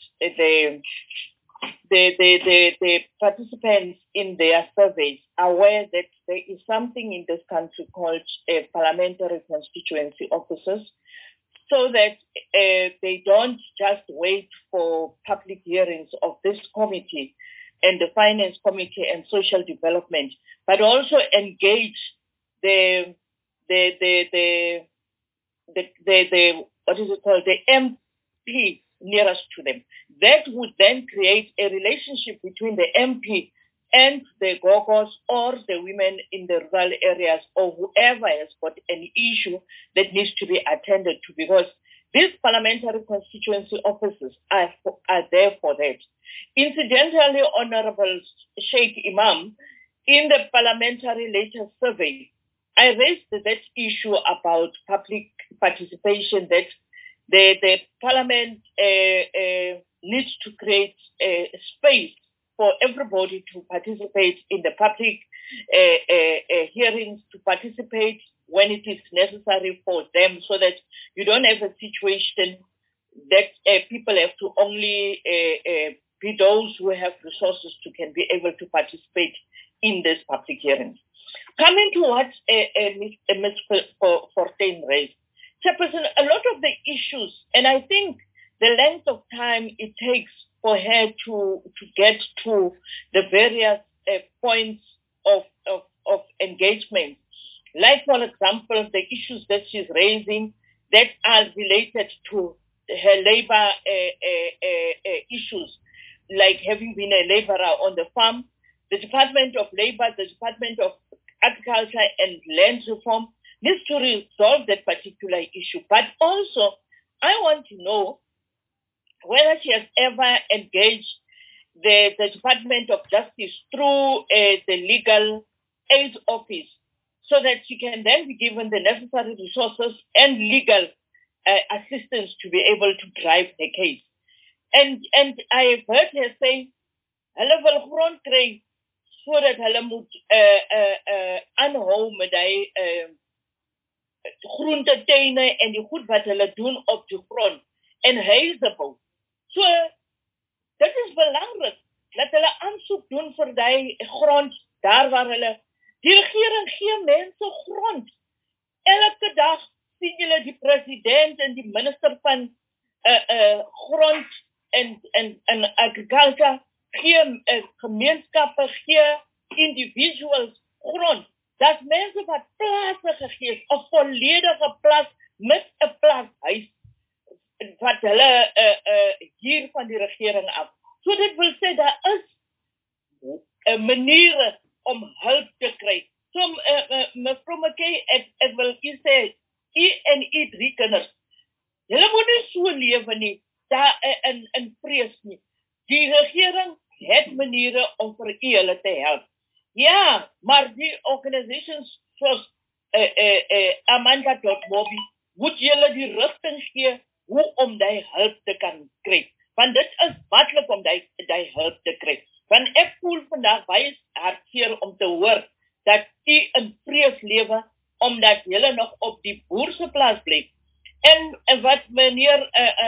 the participants in their surveys aware that there is something in this country called parliamentary constituency officers, so that they don't just wait for public hearings of this committee and the Finance Committee and Social Development, but also engage the MP nearest to them. That would then create a relationship between the MP and the Gogos or the women in the rural areas or whoever has got an issue that needs to be attended to, because these parliamentary constituency officers are there for that. Incidentally, Honorable Sheikh Imam, in the parliamentary latest survey, I raised that issue about public participation, that the parliament needs to create a space for everybody to participate in the public hearings, to participate when it is necessary for them, so that you don't have a situation that people have to only be those who have resources to can be able to participate in this public hearings. Coming to what Ms. Fortuin raised, Chairperson, a lot of the issues, and I think the length of time it takes for her to get to the various points of engagement, like, for example, the issues that she's raising that are related to her labor issues, like having been a laborer on the farm. The Department of Labor, the Department of Agriculture and Land Reform needs to resolve that particular issue. But also, I want to know whether she has ever engaged the Department of Justice through the Legal Aid Office so that she can then be given the necessary resources and legal assistance to be able to drive the case. And I have heard her say, hulle wil grond kry sodat hulle moet aanhou met die groentetuine en die goed wat hulle doen op die grond en huise bou. So, dit is belangrik dat hulle aansoek doen vir die grond daar waar hulle, die regering gee mense grond. Elke dag sien julle die president en die minister van grond en agriculture gee gemeenskappe, gee individuals grond. Dat mense wat plase gegee is, 'n volledige plaas met 'n plaashuis wat hulle hier van die regering af. So dit wil sê daar is maniere om hulp te kry. So mevrou McKay, ek wil u sê, u en u 3 kinders, julle moet nie so lewe nie, daar in vrees nie. Die regering het maniere om vir u hulle te help. Ja, maar die organisations soos Amanda.mobi moet julle die rigting gee hoe om die hulp te kan kry. Want dit is maklik om die hulp te kry. Want ek voel vandag baie hartseer om te hoor dat u in vrees lewe omdat julle nog op die boerse plaas bly. En wat meneer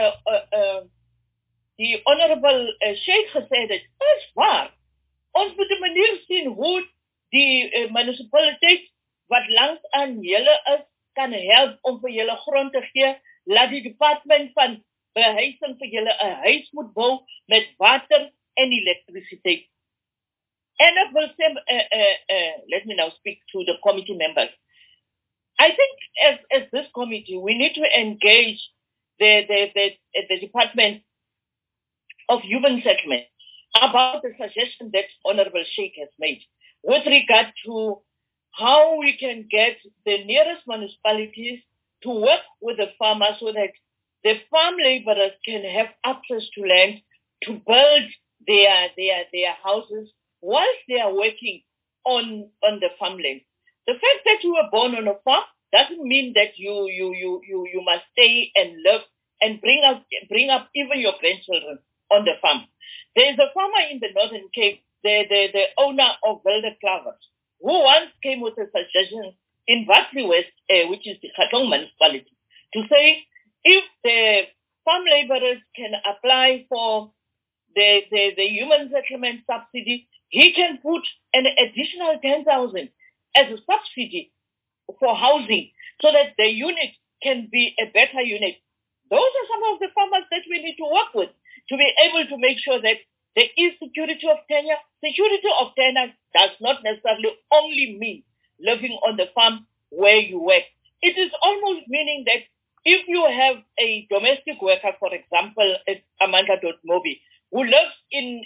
die honorable Sheikh gesê het, is waar. Ons moet 'n manier sien hoe die municipaliteit wat langs aan julle is, kan help om vir julle grond te gee. Laat die departement van behuising vir julle 'n huis moet bou met water en elektrisiteit. En ek wil sê, let me now speak to the committee members. I think as this committee, we need to engage the Department of Human Settlement about the suggestion that Honorable Sheikh has made with regard to how we can get the nearest municipalities to work with the farmers so that the farm laborers can have access to land to build their houses whilst they are working on the farmland. The fact that you were born on a farm doesn't mean that you must stay and live and bring up even your grandchildren on the farm. There is a farmer in the Northern Cape, the owner of Wilder Clovers, who once came with a suggestion in Vasley West, which is the Khatong municipality, to say if the farm laborers can apply for the human settlement subsidy, he can put an additional 10,000 as a subsidy for housing so that the unit can be a better unit. Those are some of the farmers that we need to work with to be able to make sure that there is security of tenure. Security of tenure does not necessarily only mean living on the farm where you work. It is almost meaning that if you have a domestic worker, for example, Amanda.mobi, who lives in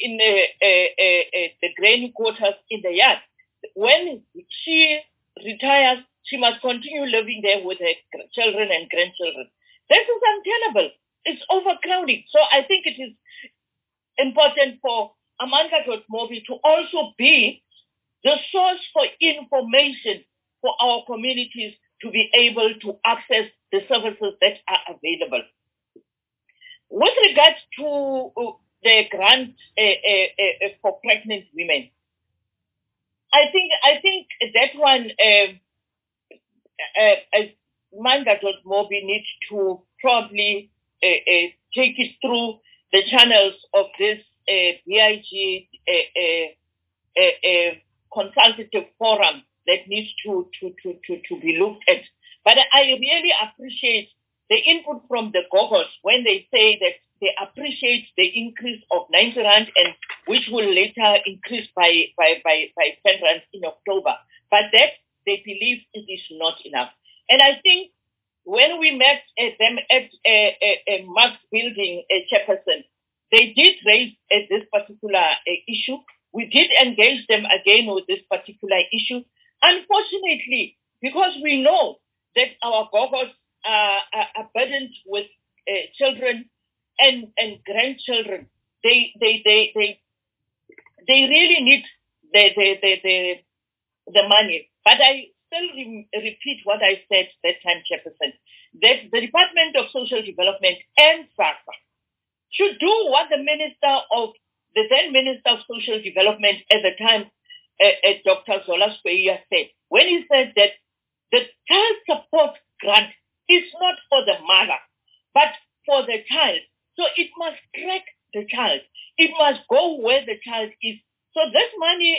the grain quarters in the yard, when she retires, she must continue living there with her children and grandchildren. This is untenable. It's overcrowding. So I think it is important for Amanda.mobi to also be the source for information for our communities to be able to access the services that are available. With regards to the grant for pregnant women, I think that one, Amanda.mobi needs to probably take it through the channels of this BIG consultative forum that needs to be looked at. But I really appreciate the input from the Gogos when they say that they appreciate the increase of 90 rand and which will later increase by 10 rand in October. But that they believe it is not enough. And I think when we met them at Mark's building, Chairperson, they did raise this particular issue. We did engage them again with this particular issue. Unfortunately, because we know that our gogos are burdened with children and grandchildren, they really need the money. But I still repeat what I said that time, Chairperson, that the Department of Social Development and SASSA should do what the then Minister of Social Development at the time, Dr. Zola Skweyiya, said, when he said that the child support grant is not for the mother, but for the child. So it must track the child. It must go where the child is. So this money,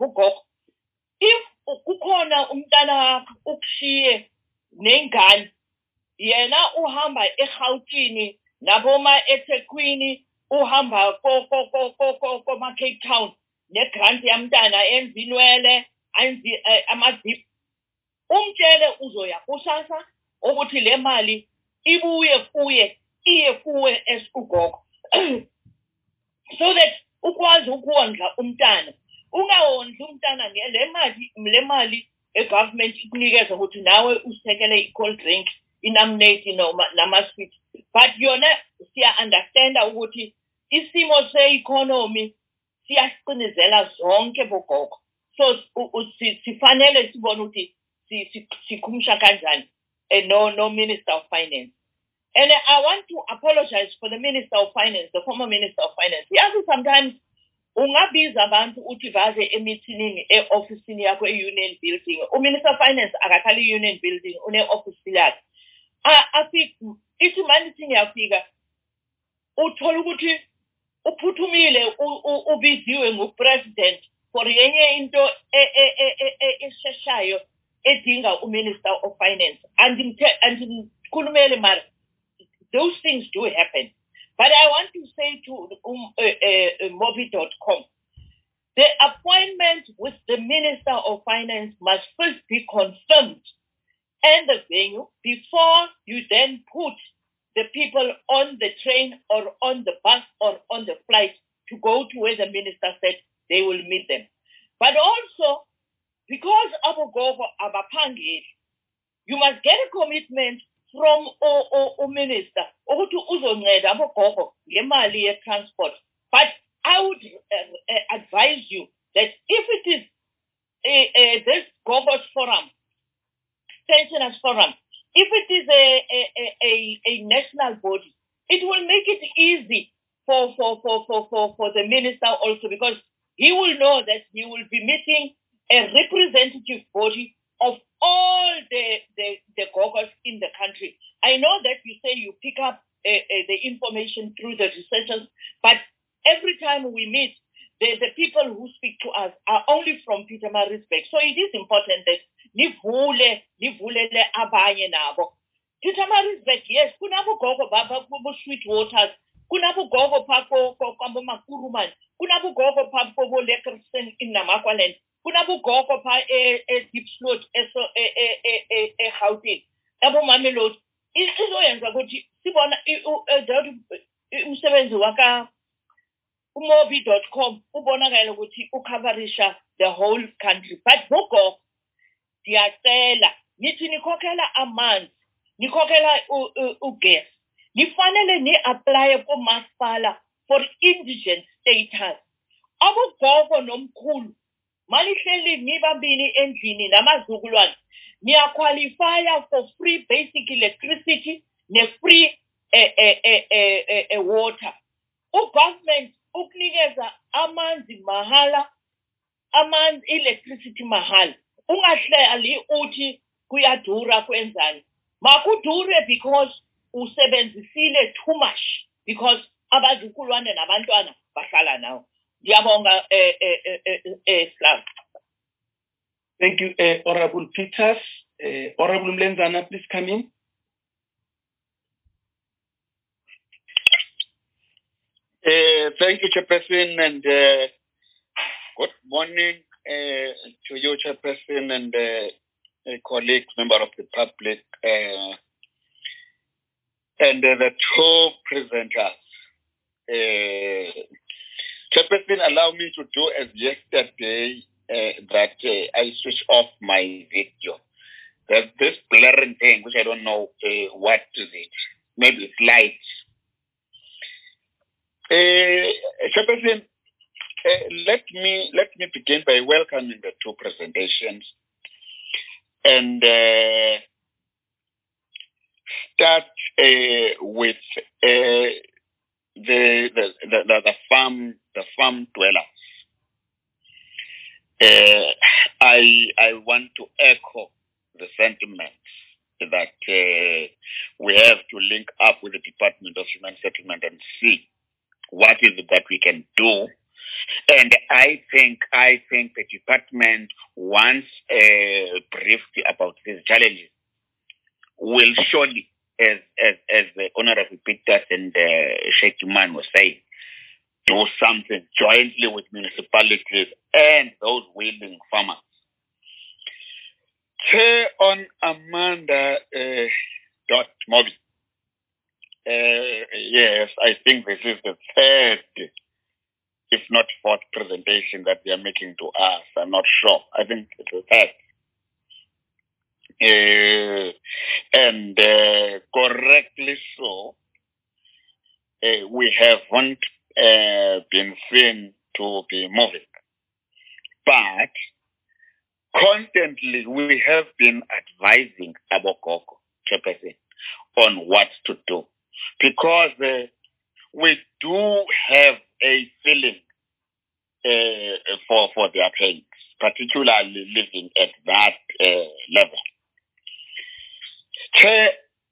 if kukhona umntana ukushiye nengane, yena uhamba eGauteng, naboma eThekwini, uhamba koma Cape Town, negrant yamntana enza inwele, enza amadip, umtshele uzoya kusasa ukuthi le mali ibuye kuye esikugogo, so that ukwazi ukondla umntana. Ungawondli umntana le mali government ikunikeza ukuthi nawe usekele i-cold drink, inamunate nama-sweet. But yona siya understanda ukuthi isimo se-economy siyasiqinizela zonke bogogo. So sifanele sibone ukuthi sikhumusha kanjani no Minister of Finance. And I want to apologize for the Minister of Finance, the former Minister of Finance. Yazi sometimes ungabiza abantu uthi baze emithinini e-ofisini yakho e-Union Building. Minister of Finance akakhali Union Building une-office yakhe. Ithi manithi ngiyafika uthola ukuthi uphuthumile ubiziwe ngupresident for yenye into esheshayo edinga uMinister of Finance. And khulumele mara, those things do happen. But I want to say to Mobi.com, the appointment with the Minister of Finance must first be confirmed and the venue before you then put the people on the train or on the bus or on the flight to go to where the minister said they will meet them. But also, because abogogo abapangeli, you must get a commitment from o minister ukuthi uzonceda abogogo ngemali ye transport. But I would advise you that if it is this Gogos Forum, Pensioners Forum, if it is a national body, it will make it easy for the minister also, because he will know that he will be meeting a representative body of all the Gogos in the country. I know that you say you pick up the information through the researchers, but every time we meet, the people who speak to us are only from Pietermaritzburg. So it is important that nivulele abanye nabo. Pietermaritzburg, yes, kunabo gogo baba kubo Sweet Waters, kunabo gogo pako kwambo Makuruman, kunabo gogo pako bo Lekkersen in Namakwaland, kunabo gogo pa Deep Sloot Gauteng, abo Mamelodi. Izoyenza ukuthi sibona umsebenzi waka Mobi.com ubonakala ukuthi ucoverisha the whole country. But bogo diyacela nithi nikhokhela amanzi, nikhokhela ugesi, nifanele ni-apply kumasipala for indigent status. Abogogo nomkhulu malihleli nibambini endlini namazukulwane, niyaqualifya for free basic electricity ne-free water. Government ukunikeza amanzi mahala, amanzi electricity mahala. Ungahlali uthi kuyadura kwenzani. Makudure because usebenzisile too much, because abazukulwane nabantwana bahlala nawo. Ngiyabonga Slav. Thank you, Honorable Peters. Honorable Mlenzana, please come in. Thank you, Chairperson, and good morning to you, Chairperson, and colleagues, member of the public, and the two presenters. Chairperson, allow me to do as yesterday, that I switch off my video. There's this blaring thing, which I don't know what is it. Maybe it's light. Chairperson, let me begin by welcoming the two presentations and start with the farm dwellers. I want to echo the sentiments that we have to link up with the Department of Human Settlement and see what is it that we can do. And I think the department, once briefed about these challenges, will surely, as the Honorable Peters and Sheikh Juman was saying, do something jointly with municipalities and those willing farmers. Chair on Amanda.Mobi. Yes, I think this is the third, if not fourth, presentation that they are making to us. I'm not sure. I think it's the third. And correctly so, we haven't been seen to be moving. But constantly we have been advising Abogogo, Chairperson, on what to do. Because we do have a feeling for their pains, particularly living at that level. Chair,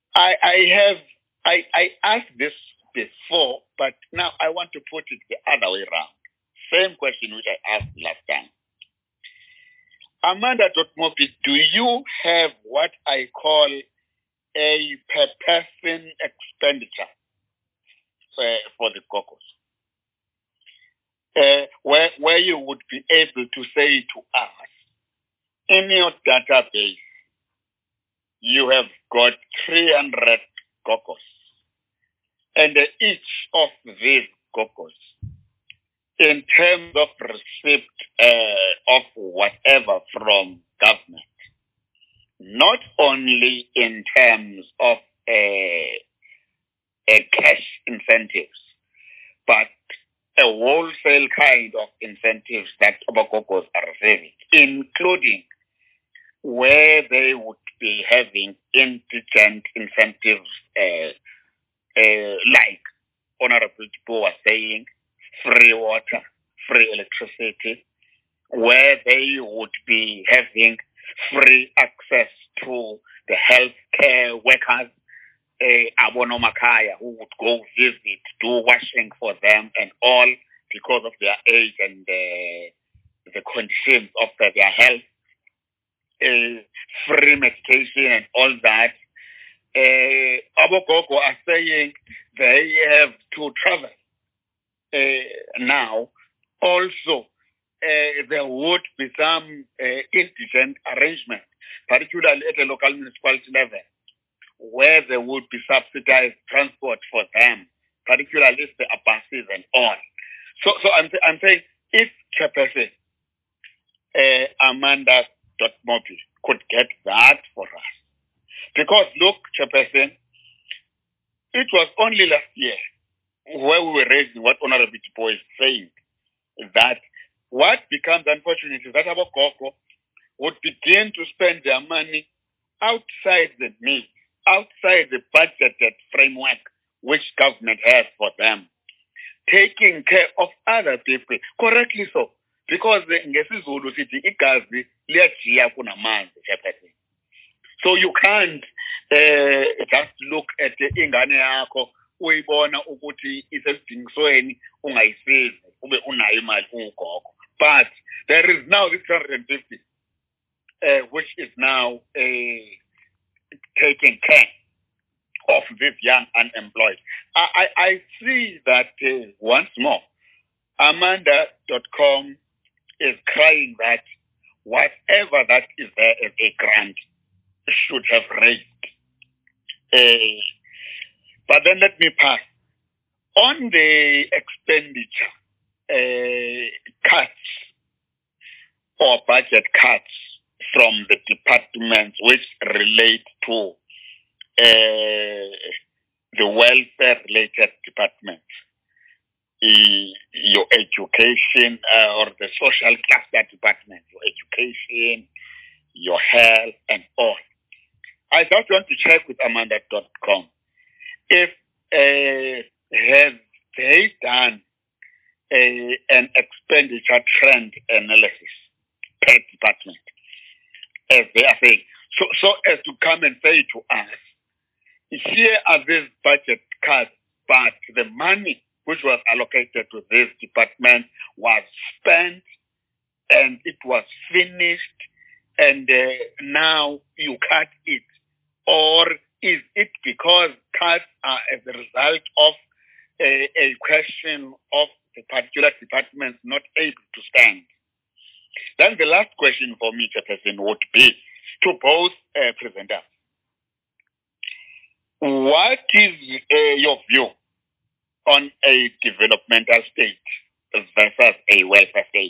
I asked this before, but now I want to put it the other way around. Same question which I asked last time. Amanda.Mobi, do you have what I call a per person expenditure for the caucus? Where you would be able to say to us, in your database, you have got 300 caucus. And each of these caucus, in terms of receipt of whatever from government, not only in terms of cash incentives, but a wholesale kind of incentives that Abakokos are receiving, including where they would be having indigent incentives, like Honorable Tipo was saying, free water, free electricity, where they would be having free access to the healthcare workers, Abonomakaya, who would go visit, do washing for them and all because of their age and the conditions of their health, free medication and all that. Abogogo are saying they have to travel. Now, also, there would be some indigent arrangement, particularly at the local municipality level, where there would be subsidized transport for them, particularly if the buses and all. So I'm saying, if Chairperson Amanda.Mobi could get that for us. Because look, Chairperson, it was only last year where we were raising what Honorable Tipo is saying, that what becomes unfortunate is that Abogogo would begin to spend their money outside the needs, outside the budgeted framework which government has for them, taking care of other people, correctly so, because ngesizulu sithi igazi liyajiya kunamanzi, Chairperson. So you can't just look at ingane yakho uyibona ukuthi isesidingisweni ungayisizi ube unayo imali ugogo. But there is now this 350 which is now taking care of this young unemployed. I see that once more, Amanda.com is crying that whatever that is there as a grant should have raised. But then let me pass On the expenditure cuts or budget cuts from the departments which relate to the welfare-related departments, your education or the social cluster department, your education, your health, and all. I just want to check with Amanda.com if have they done an expenditure trend analysis per department, as they are saying, so as to come and say to us, here are these budget cuts, but the money which was allocated to this department was spent and it was finished, and now you cut it? Or is it because cuts are as a result of a question of the particular departments not able to stand? Then the last question for me, Chairperson, would be to both presenters. What is your view on a developmental state versus a welfare state?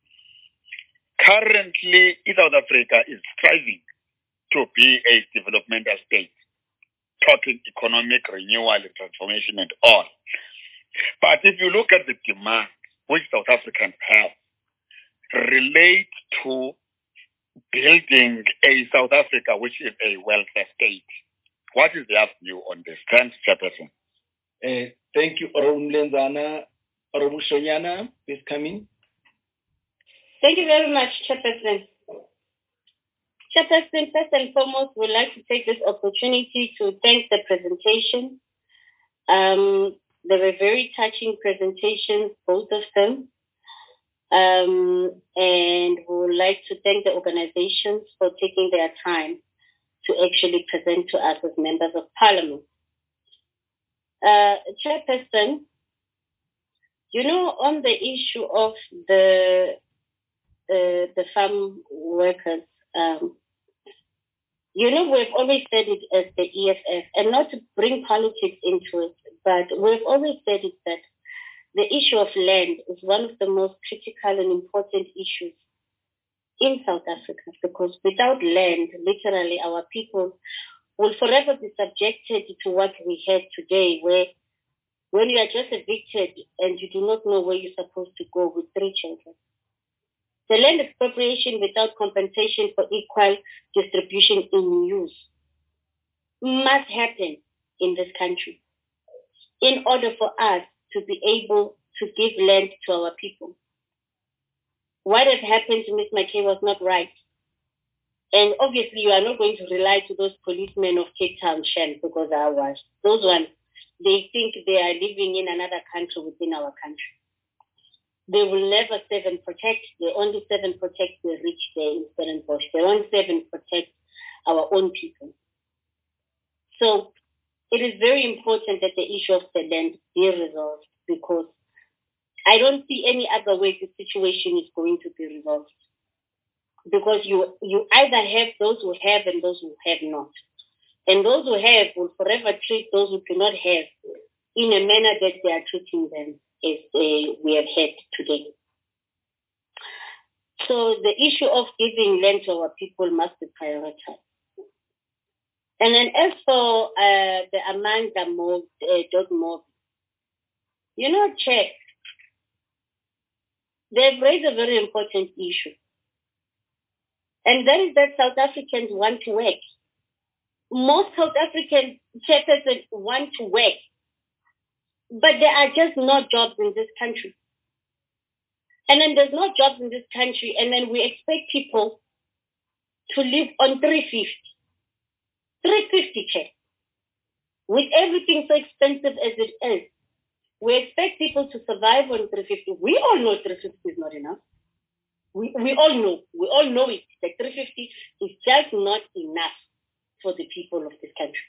Currently, South Africa is striving to be a developmental state, talking economic renewal and transformation and all. But if you look at the demand which South Africans have, relate to building a South Africa which is a welfare state. What is your view on this? Thanks, Chairperson. Thank you, Oromlenzana. Oromushonyana, please come in. Thank you very much, Chairperson. Chairperson, first and foremost, we'd like to take this opportunity to thank the presentation. They were very touching presentations, both of them. And we would like to thank the organizations for taking their time to actually present to us as members of parliament. Chairperson, on the issue of the farm workers, we've always said it as the EFF, and not to bring politics into it, but we've always said it that the issue of land is one of the most critical and important issues in South Africa, because without land, literally our people will forever be subjected to what we have today, where when you are just evicted and you do not know where you're supposed to go with 3 children. The land expropriation without compensation for equal distribution in use must happen in this country in order for us to be able to give land to our people. What has happened to Ms. McKay was not right. And obviously you are not going to rely to those policemen of Cape Town, Shen, because I was. Those ones, they think they are living in another country within our country. They will never serve and protect. They only serve and protect the rich there in Stellenbosch. They only serve and protect our own people. So it is very important that the issue of the land be resolved, because I don't see any other way the situation is going to be resolved. Because you either have those who have and those who have not. And those who have will forever treat those who do not have in a manner that they are treating them as we have had today. So the issue of giving land to our people must be prioritized. And then as for the Amanda Mob, Chair, they've raised a very important issue. And that is that South Africans want to work. Most South African chairpersons want to work, but there are just no jobs in this country. And then there's no jobs in this country, and then we expect people to live on 350. 350, Chair. With everything so expensive as it is, we expect people to survive on 350. We all know 350 is not enough. We all know it, that 350 is just not enough for the people of this country.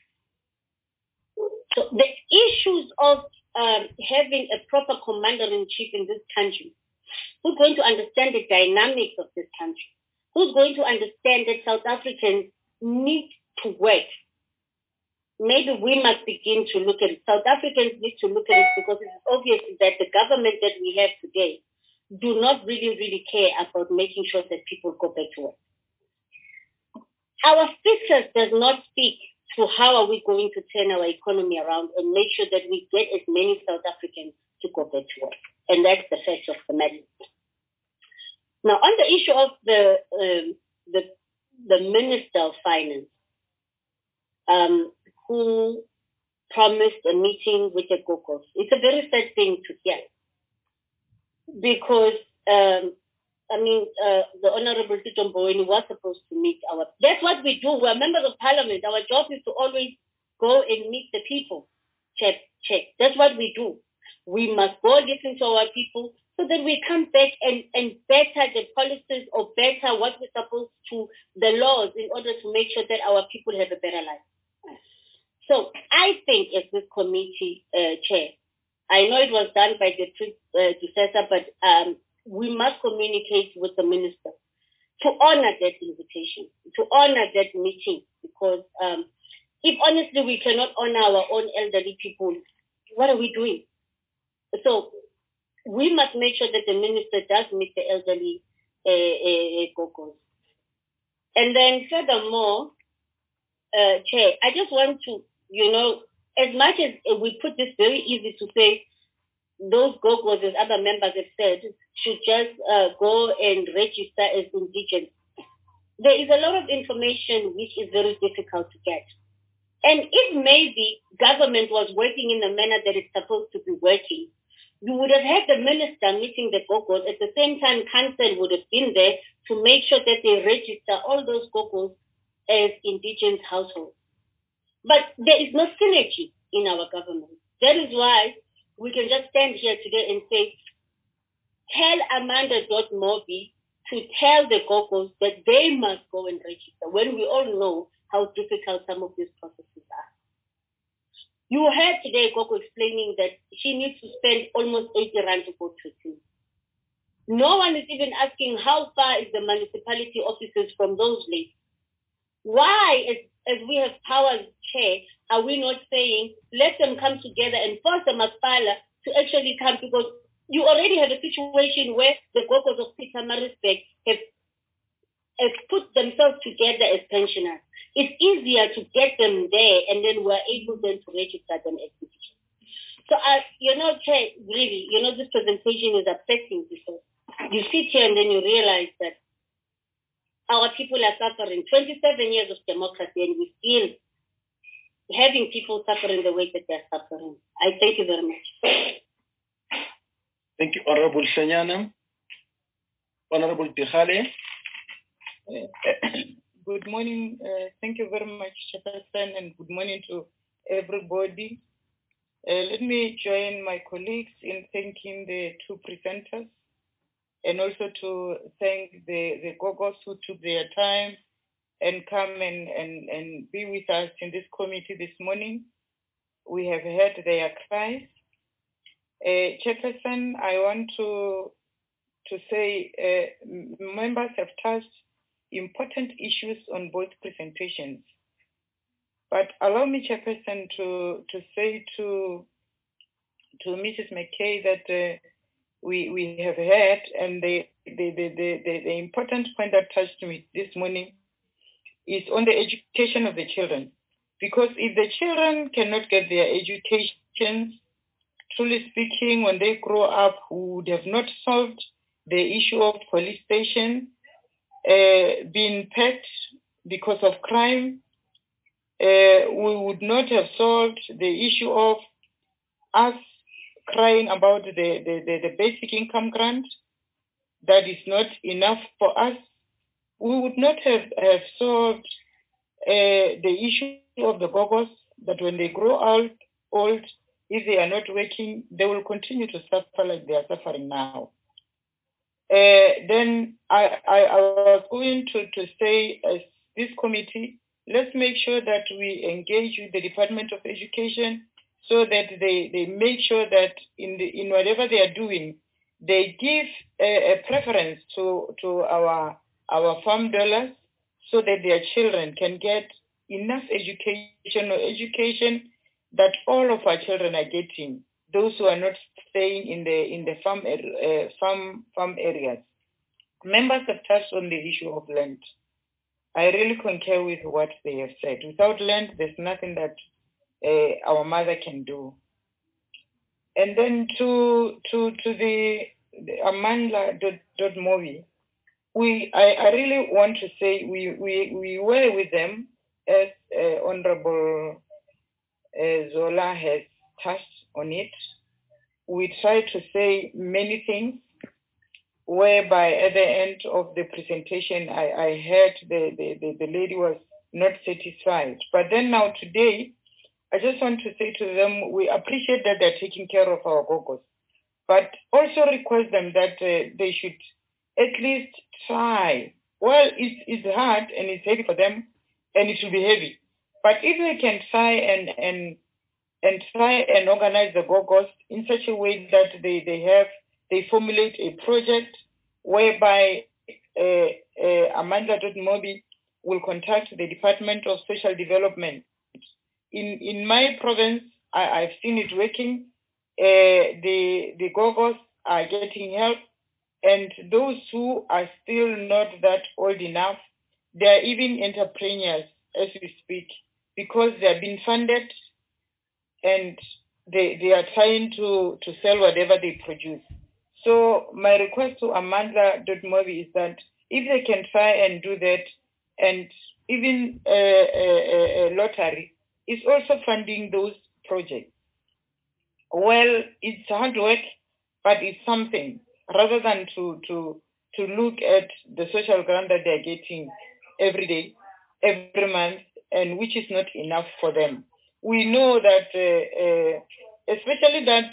So the issues of having a proper commander-in-chief in this country, who's going to understand the dynamics of this country, who's going to understand that South Africans need to work. maybe we must begin to look at it. South Africans need to look at it because it's obvious that the government that we have today do not really care about making sure that people go back to work. Our fixers does not speak to how are we going to turn our economy around and make sure that we get as many South Africans to go back to work. And that's the fact of the matter. Now, on the issue of the Minister of Finance, who promised a meeting with the GOGOs, it's a very sad thing to hear. Because, the Honorable Tito Mboweni was supposed to meet that's what we do. We're members of parliament. Our job is to always go and meet the people. Check. That's what we do. We must go listen to our people so that we come back and better the policies or better what we're supposed to, the laws in order to make sure that our people have a better life. So I think as this committee chair, I know it was done by the predecessor, but we must communicate with the minister to honor that invitation, to honor that meeting, because if honestly we cannot honor our own elderly people, what are we doing? So we must make sure that the minister does meet the elderly GOGOs. And then furthermore, Chair, I just want to, as much as we put this very easy to say, those GOGOs, as other members have said, should just go and register as indigent. There is a lot of information which is very difficult to get. And if maybe government was working in the manner that it's supposed to be working, you would have had the minister meeting the GOGOs. At the same time, council would have been there to make sure that they register all those GOGOs as indigent households. But there is no synergy in our government. That is why we can just stand here today and say, tell Amanda Mobi to tell the GOGOs that they must go and register, when we all know how difficult some of these processes are. You heard today GOGO explaining that she needs to spend almost 80 rand to go to a. No one is even asking how far is the municipality offices from those places. Why, as we have powers, Chair, are we not saying let them come together and force the Masipala to actually come? Because you already have a situation where the GOGOs of Pietermaritzburg have put themselves together as pensioners. It's easier to get them there, and then we're able then to register them as citizens. So, Chair, really, this presentation is upsetting because you sit here and then you realize that our people are suffering 27 years of democracy, and we're still having people suffering the way that they're suffering. I thank you very much. Thank you, Honorable Sanyana. Honorable Tihale. Good morning. Thank you very much, Chairperson, and good morning to everybody. Let me join my colleagues in thanking the two presenters, and also to thank the GOGOs who took their time and come and be with us in this committee this morning. We have heard their cries. Chairperson, I want to say members have touched important issues on both presentations. But allow me, Chairperson, to say to Mrs. McKay that we have heard, and the important point that touched me this morning is on the education of the children. Because if the children cannot get their education, truly speaking, when they grow up, we would have not solved the issue of police station being packed because of crime. We would not have solved the issue of us crying about the basic income grant that is not enough for us. We would not have solved the issue of the GOGOs, that when they grow old, if they are not working, they will continue to suffer like they are suffering now. Then I was going to say, as this committee, let's make sure that we engage with the Department of Education so that they make sure that in whatever they are doing, they give a preference to our farm dollars so that their children can get enough education or education that all of our children are getting, those who are not staying in the farm areas. Members have touched on the issue of land. I really concur with what they have said. Without land, there's nothing that our mother can do. And then to the Amandla.Mobi, I really want to say we were with them, as Honorable Zola has touched on it. We tried to say many things, whereby at the end of the presentation, I heard the lady was not satisfied. But then now today, I just want to say to them, we appreciate that they're taking care of our gogos, but also request them that they should at least try. Well, it's hard and it's heavy for them, and it will be heavy. But if they can try and organize the gogos in such a way that they formulate a project whereby Amandla.Mobi will contact the Department of Social Development. In my province, I've seen it working. The gogos are getting help, and those who are still not that old enough, they are even entrepreneurs as we speak, because they are being funded and they are trying to sell whatever they produce. So my request to Amandla.Mobi is that if they can try and do that, and even a lottery is also funding those projects. Well, it's hard work, but it's something, rather than to look at the social grant that they're getting every day, every month, and which is not enough for them. We know that, especially that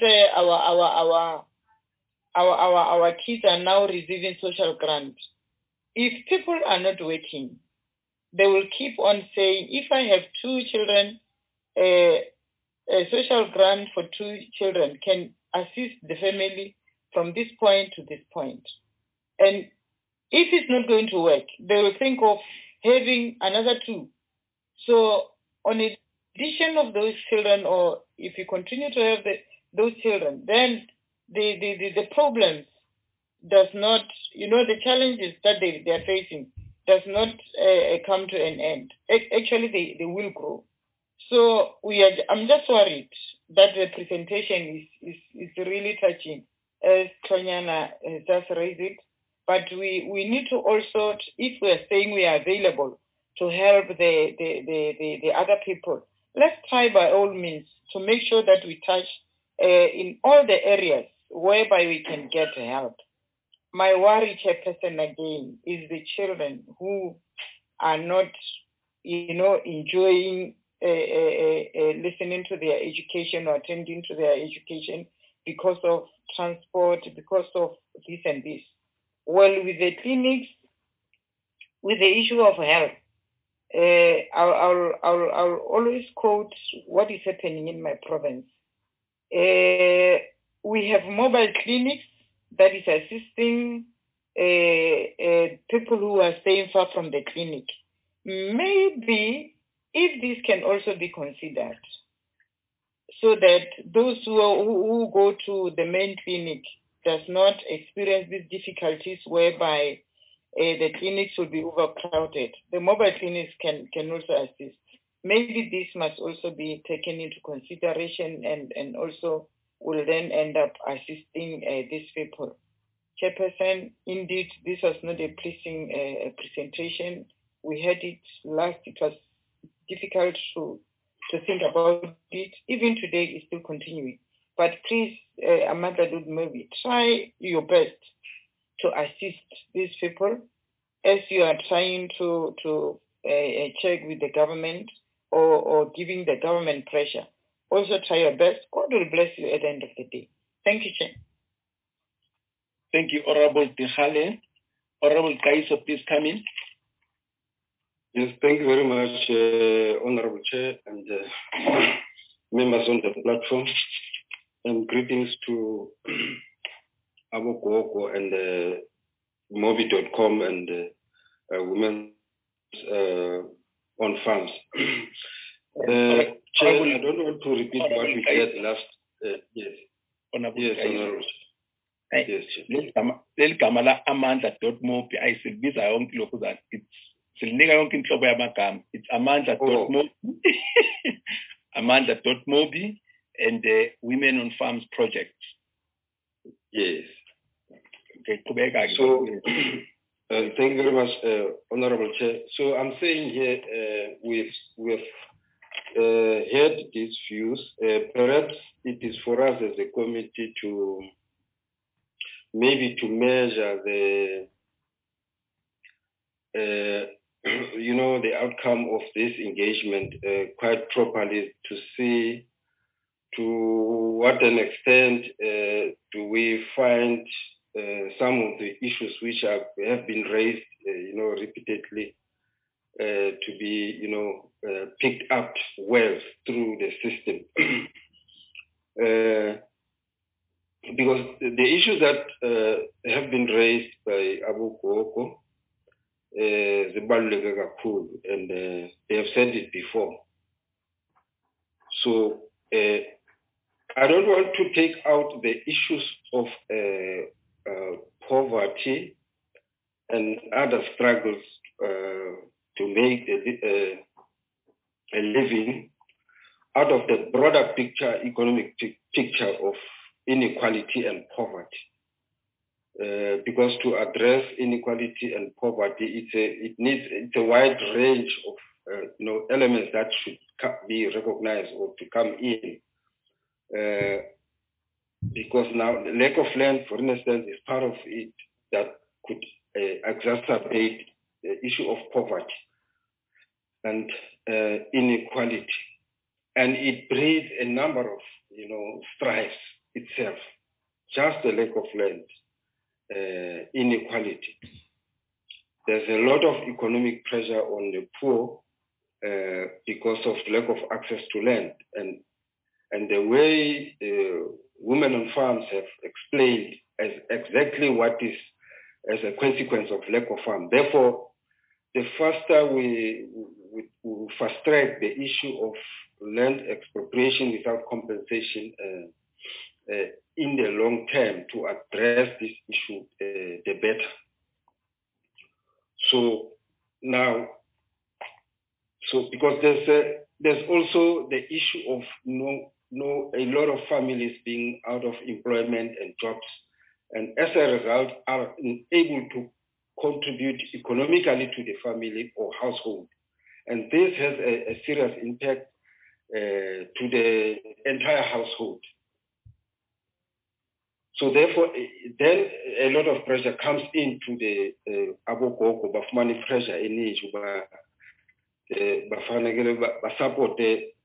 our kids are now receiving social grant. If people are not working, they will keep on saying, if I have 2 children, a social grant for 2 children can assist the family from this point to this point. And if it's not going to work, they will think of having another 2. So on addition of those children, or if you continue to have those children, then the problems does not, the challenges that they are facing does not come to an end. Actually, they will grow. So I'm just worried that the presentation is really touching, as Tonyana has just raised it. But we need to also, if we are saying we are available to help the other people, let's try by all means to make sure that we touch in all the areas whereby we can get help. My worry, Chairperson, again, is the children who are not, enjoying listening to their education or attending to their education because of transport, because of this and this. Well, with the clinics, with the issue of health, I'll always quote what is happening in my province. We have mobile clinics that is assisting people who are staying far from the clinic. Maybe if this can also be considered, so that those who go to the main clinic does not experience these difficulties whereby the clinics will be overcrowded. The mobile clinics can also assist. Maybe this must also be taken into consideration and also will then end up assisting these people. Chairperson, indeed, this was not a pleasing presentation. We had it last. It was difficult to think about it. Even today, it's still continuing. But please, Amandla.Mobi, try your best to assist these people as you are trying to check with the government or giving the government pressure. Also try your best. God will bless you at the end of the day. Thank you, Chair. Thank you, Honorable Dihale. Honorable Kaiso, please come in. Yes, thank you very much, Honorable Chair and members on the platform. And greetings to Abogogo and Mobi.com and Women's on farms. Chair, I don't want to repeat what we said last. Yes. Yes, Honorable. Yes, leli gama la amandla.mobi ayisilibiza yonke lokhu that silinika yonke inhlobo yamagama. It's amandla.mobi, amandla.mobi, and the Women on Farms project. Yes. Okay, so thank you very much, Honorable Chair. So I'm saying here we've heard these views. Perhaps it is for us as a committee to maybe to measure the the outcome of this engagement quite properly, to see to what an extent do we find some of the issues which have been raised repeatedly to be picked up well through the system. Because the issues that have been raised by Abu Koko, zibaluleke kakhulu, and they have said it before. So I don't want to take out the issues of poverty and other struggles to make a living out of the broader picture, economic picture of inequality and poverty. Because to address inequality and poverty, it's a wide range of elements that should be recognized or to come in. Because now the lack of land, for instance, is part of it that could exacerbate the issue of poverty and inequality, and it breeds a number of strifes itself. Just the lack of land, inequality. There's a lot of economic pressure on the poor because of lack of access to land, and the way women on farms have explained as exactly what is as a consequence of lack of farm. Therefore, the faster we fast track the issue of land expropriation without compensation in the long term to address this issue, the better. So now, because there's also the issue of a lot of families being out of employment and jobs, and as a result are unable to contribute economically to the family or household. And this has a serious impact to the entire household. So therefore, then a lot of pressure comes into the abogoko, money pressure in each, support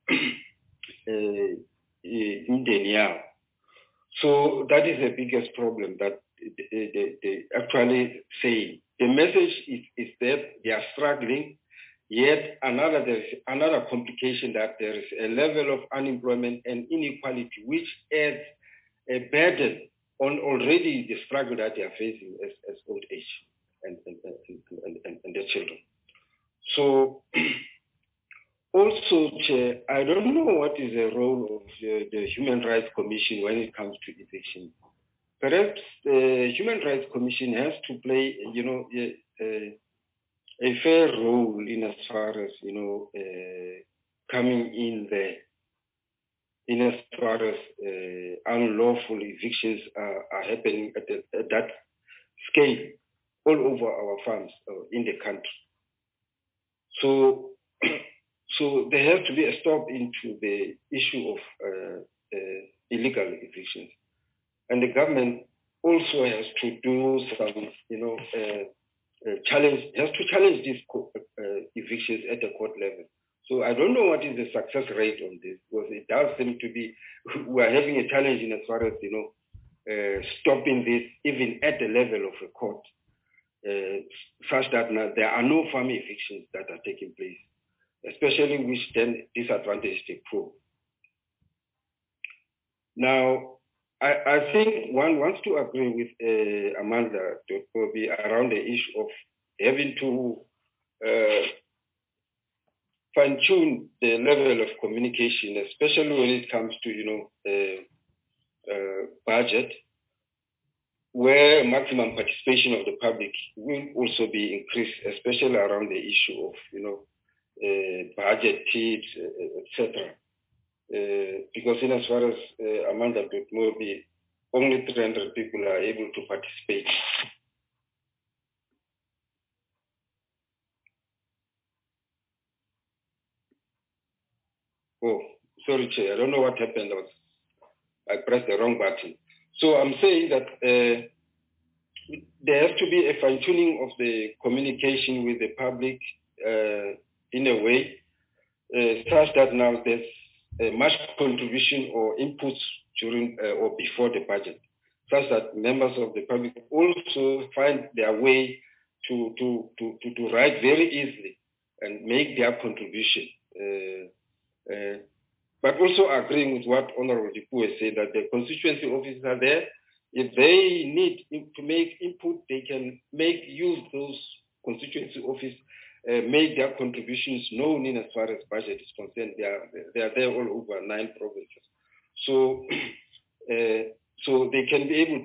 the So that is the biggest problem that they actually say. The message is that they are struggling, yet there's another complication, that there is a level of unemployment and inequality which adds a burden on already the struggle that they are facing as old age and their children. So also, Chair, I don't know what is the role of the Human Rights Commission when it comes to eviction. Perhaps the Human Rights Commission has to play, a fair role in as far as, coming in there, in as far as unlawful evictions are happening at that scale all over our farms in the country. So there has to be a stop into the issue of illegal evictions. And the government also has to do some, has to challenge these evictions at the court level. So I don't know what is the success rate on this, because it does seem to be, we are having a challenge in as far as, stopping this even at the level of a court, such that now there are no farm evictions that are taking place, especially which then disadvantage the poor. Now, I think one wants to agree with Amanda Dotkobi around the issue of having to fine-tune the level of communication, especially when it comes to, budget, where maximum participation of the public will also be increased, especially around the issue of, budget tips, etc. Because in as far as Amanda Dutmobi, only 300 people are able to participate. Oh, sorry, Chair. I don't know what happened. I pressed the wrong button. So I'm saying that there has to be a fine-tuning of the communication with the public in a way such that now there's much contribution or inputs during or before the budget, such that members of the public also find their way to write very easily and make their contribution. But also agreeing with what Honorable Dipue said, that the constituency officers are there. If they need to make input, they can make use those constituency office, make their contributions known in as far as budget is concerned. They are there all over 9 provinces. So so they can be able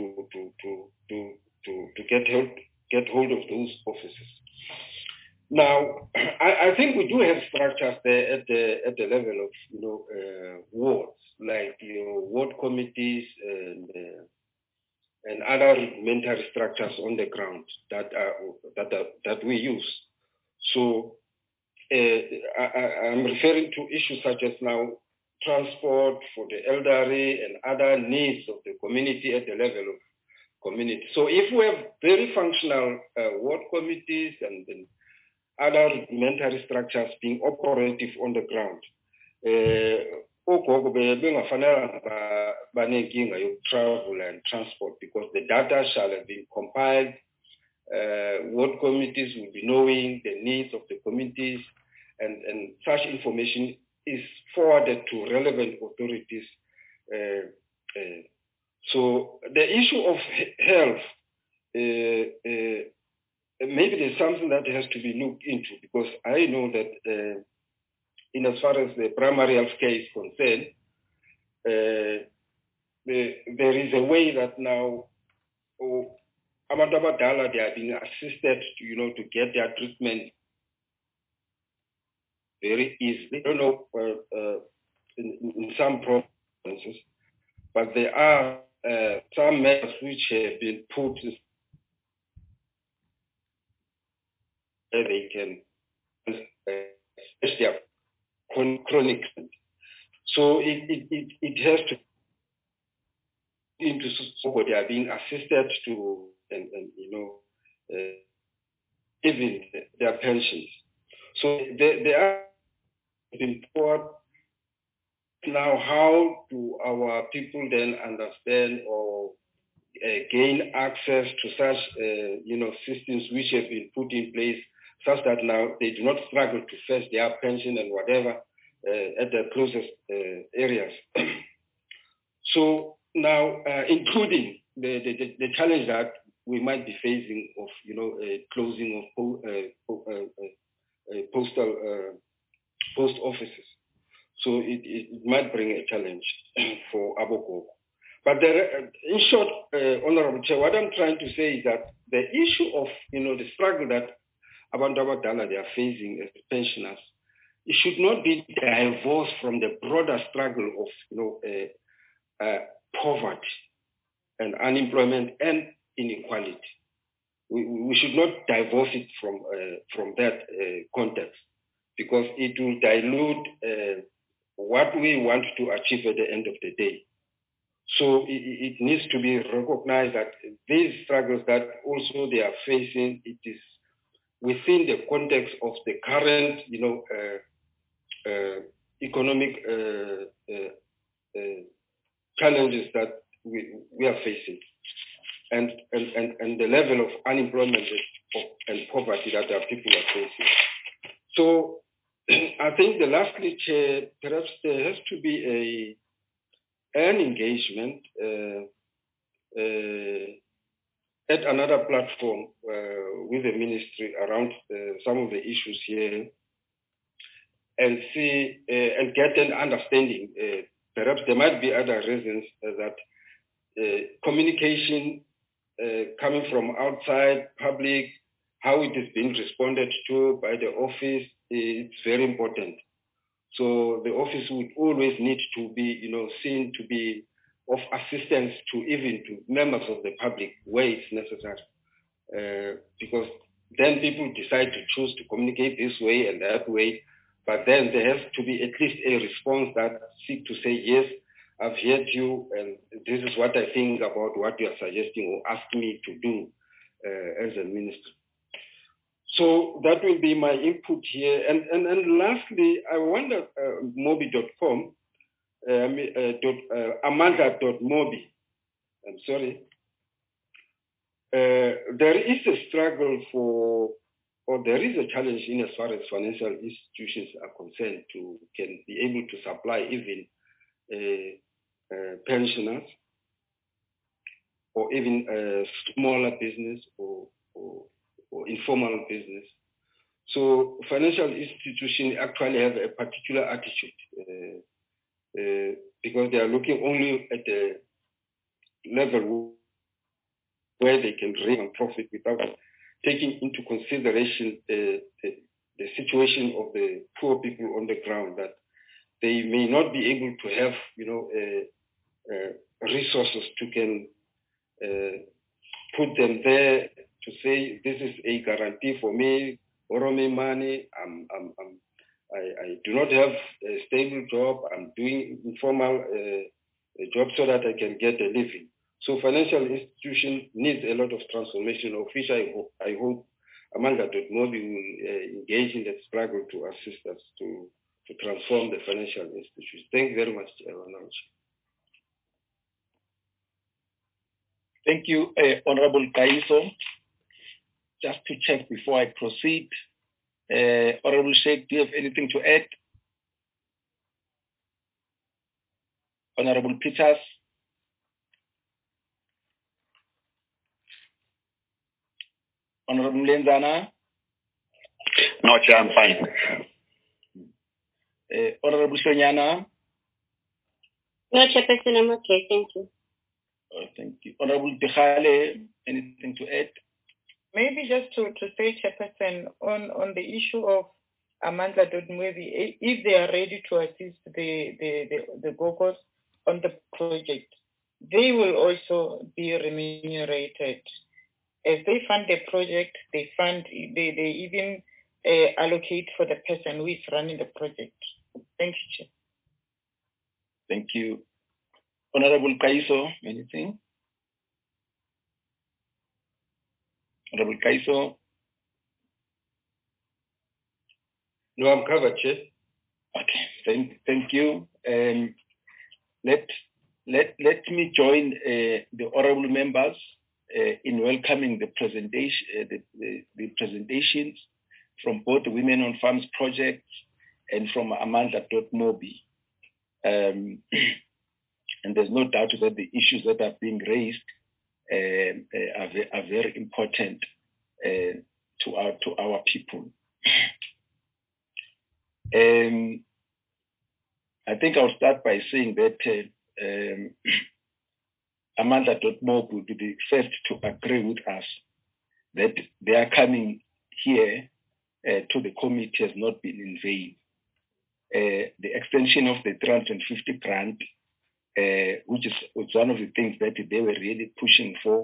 to get hold of those offices. Now, I think we do have structures there at the level of wards, like ward committees and other rudimentary structures on the ground that we use. So I'm referring to issues such as now transport for the elderly and other needs of the community at the level of community. So if we have very functional ward committees and other rudimentary structures being operative on the ground, travel and transport, because the data shall have been compiled. Ward committees will be knowing the needs of the communities, and such information is forwarded to relevant authorities. So the issue of health, maybe there's something that has to be looked into, because I know that in as far as the primary health care is concerned, there is a way that now abantu abadala, they are being assisted to get their treatment very easily. I don't know in some provinces, but there are some measures which have been put where they can assess their chronic. So it has to into so they are being assisted to even their pensions. So they are been taught now how do our people then understand or gain access to such systems which have been put in place, such that now they do not struggle to fetch their pension and whatever at the closest areas. So now, including the challenge that we might be facing of closing of post offices. So it might bring a challenge for Abokobo. But in short, Honorable Chair, what I'm trying to say is that the issue of the struggle that Abantu Abadala they are facing as pensioners, it should not be divorced from the broader struggle of poverty and unemployment and inequality. We should not divorce it from that context, because it will dilute what we want to achieve at the end of the day. So it needs to be recognized that these struggles that also they are facing, it is within the context of the current, economic challenges that we are facing, and the level of unemployment and poverty that our people are facing. So I think lastly, Chair, perhaps there has to be an engagement at another platform with the ministry around some of the issues here, and see and get an understanding. Perhaps there might be other reasons that communication coming from outside public, how it is being responded to by the office, it's very important. So the office would always need to be, seen to be of assistance to even to members of the public where it's necessary. Because then people decide to choose to communicate this way and that way, but then there has to be at least a response that seeks to say, yes, I've heard you, and this is what I think about what you are suggesting or ask me to do as a minister. So that will be my input here. And lastly, I wonder, mobi.com, amanda.mobi, I'm sorry. There is a struggle or there is a challenge in as far as financial institutions are concerned to can be able to supply even pensioners or even smaller business or informal business. So financial institutions actually have a particular attitude because they are looking only at the level where they can bring profit without taking into consideration the situation of the poor people on the ground, that they may not be able to have, resources to can put them there to say, this is a guarantee for me, borrow me money, I do not have a stable job, I'm doing informal job so that I can get a living. So financial institution needs a lot of transformation, of which I hope Amanda.mobi will engage in that struggle to assist us to transform the financial institutions. Thank you very much, Honorable. Thank you, Honorable Kaiso. Just to check before I proceed, Honorable Sheikh, do you have anything to add? Honorable Peters? Honorable Lenzana? No, Chair, I'm fine. Honorable Shonyana? No, Chairperson, I'm okay. Thank you. Thank you. Honorable Tikhale, anything to add? Maybe just to say, Chairperson, on the issue of Amanda.mobi, if they are ready to assist the GOGOs on the project, they will also be remunerated. As they fund the project, they even allocate for the person who is running the project. Thank you, Chair. Thank you. Honorable Kaiso, anything? Honorable Kaiso? No, I'm covered, Chair. Okay, thank you. Let me join the honorable members in welcoming the presentation, the presentations from both the Women on Farms project and from Amanda.mobi. And there's no doubt that the issues that are being raised are very important to our people. I think I'll start by saying that Amanda.mobi will be the first to agree with us that their coming here to the committee has not been in vain. The extension of the 350 grant, which is one of the things that they were really pushing for,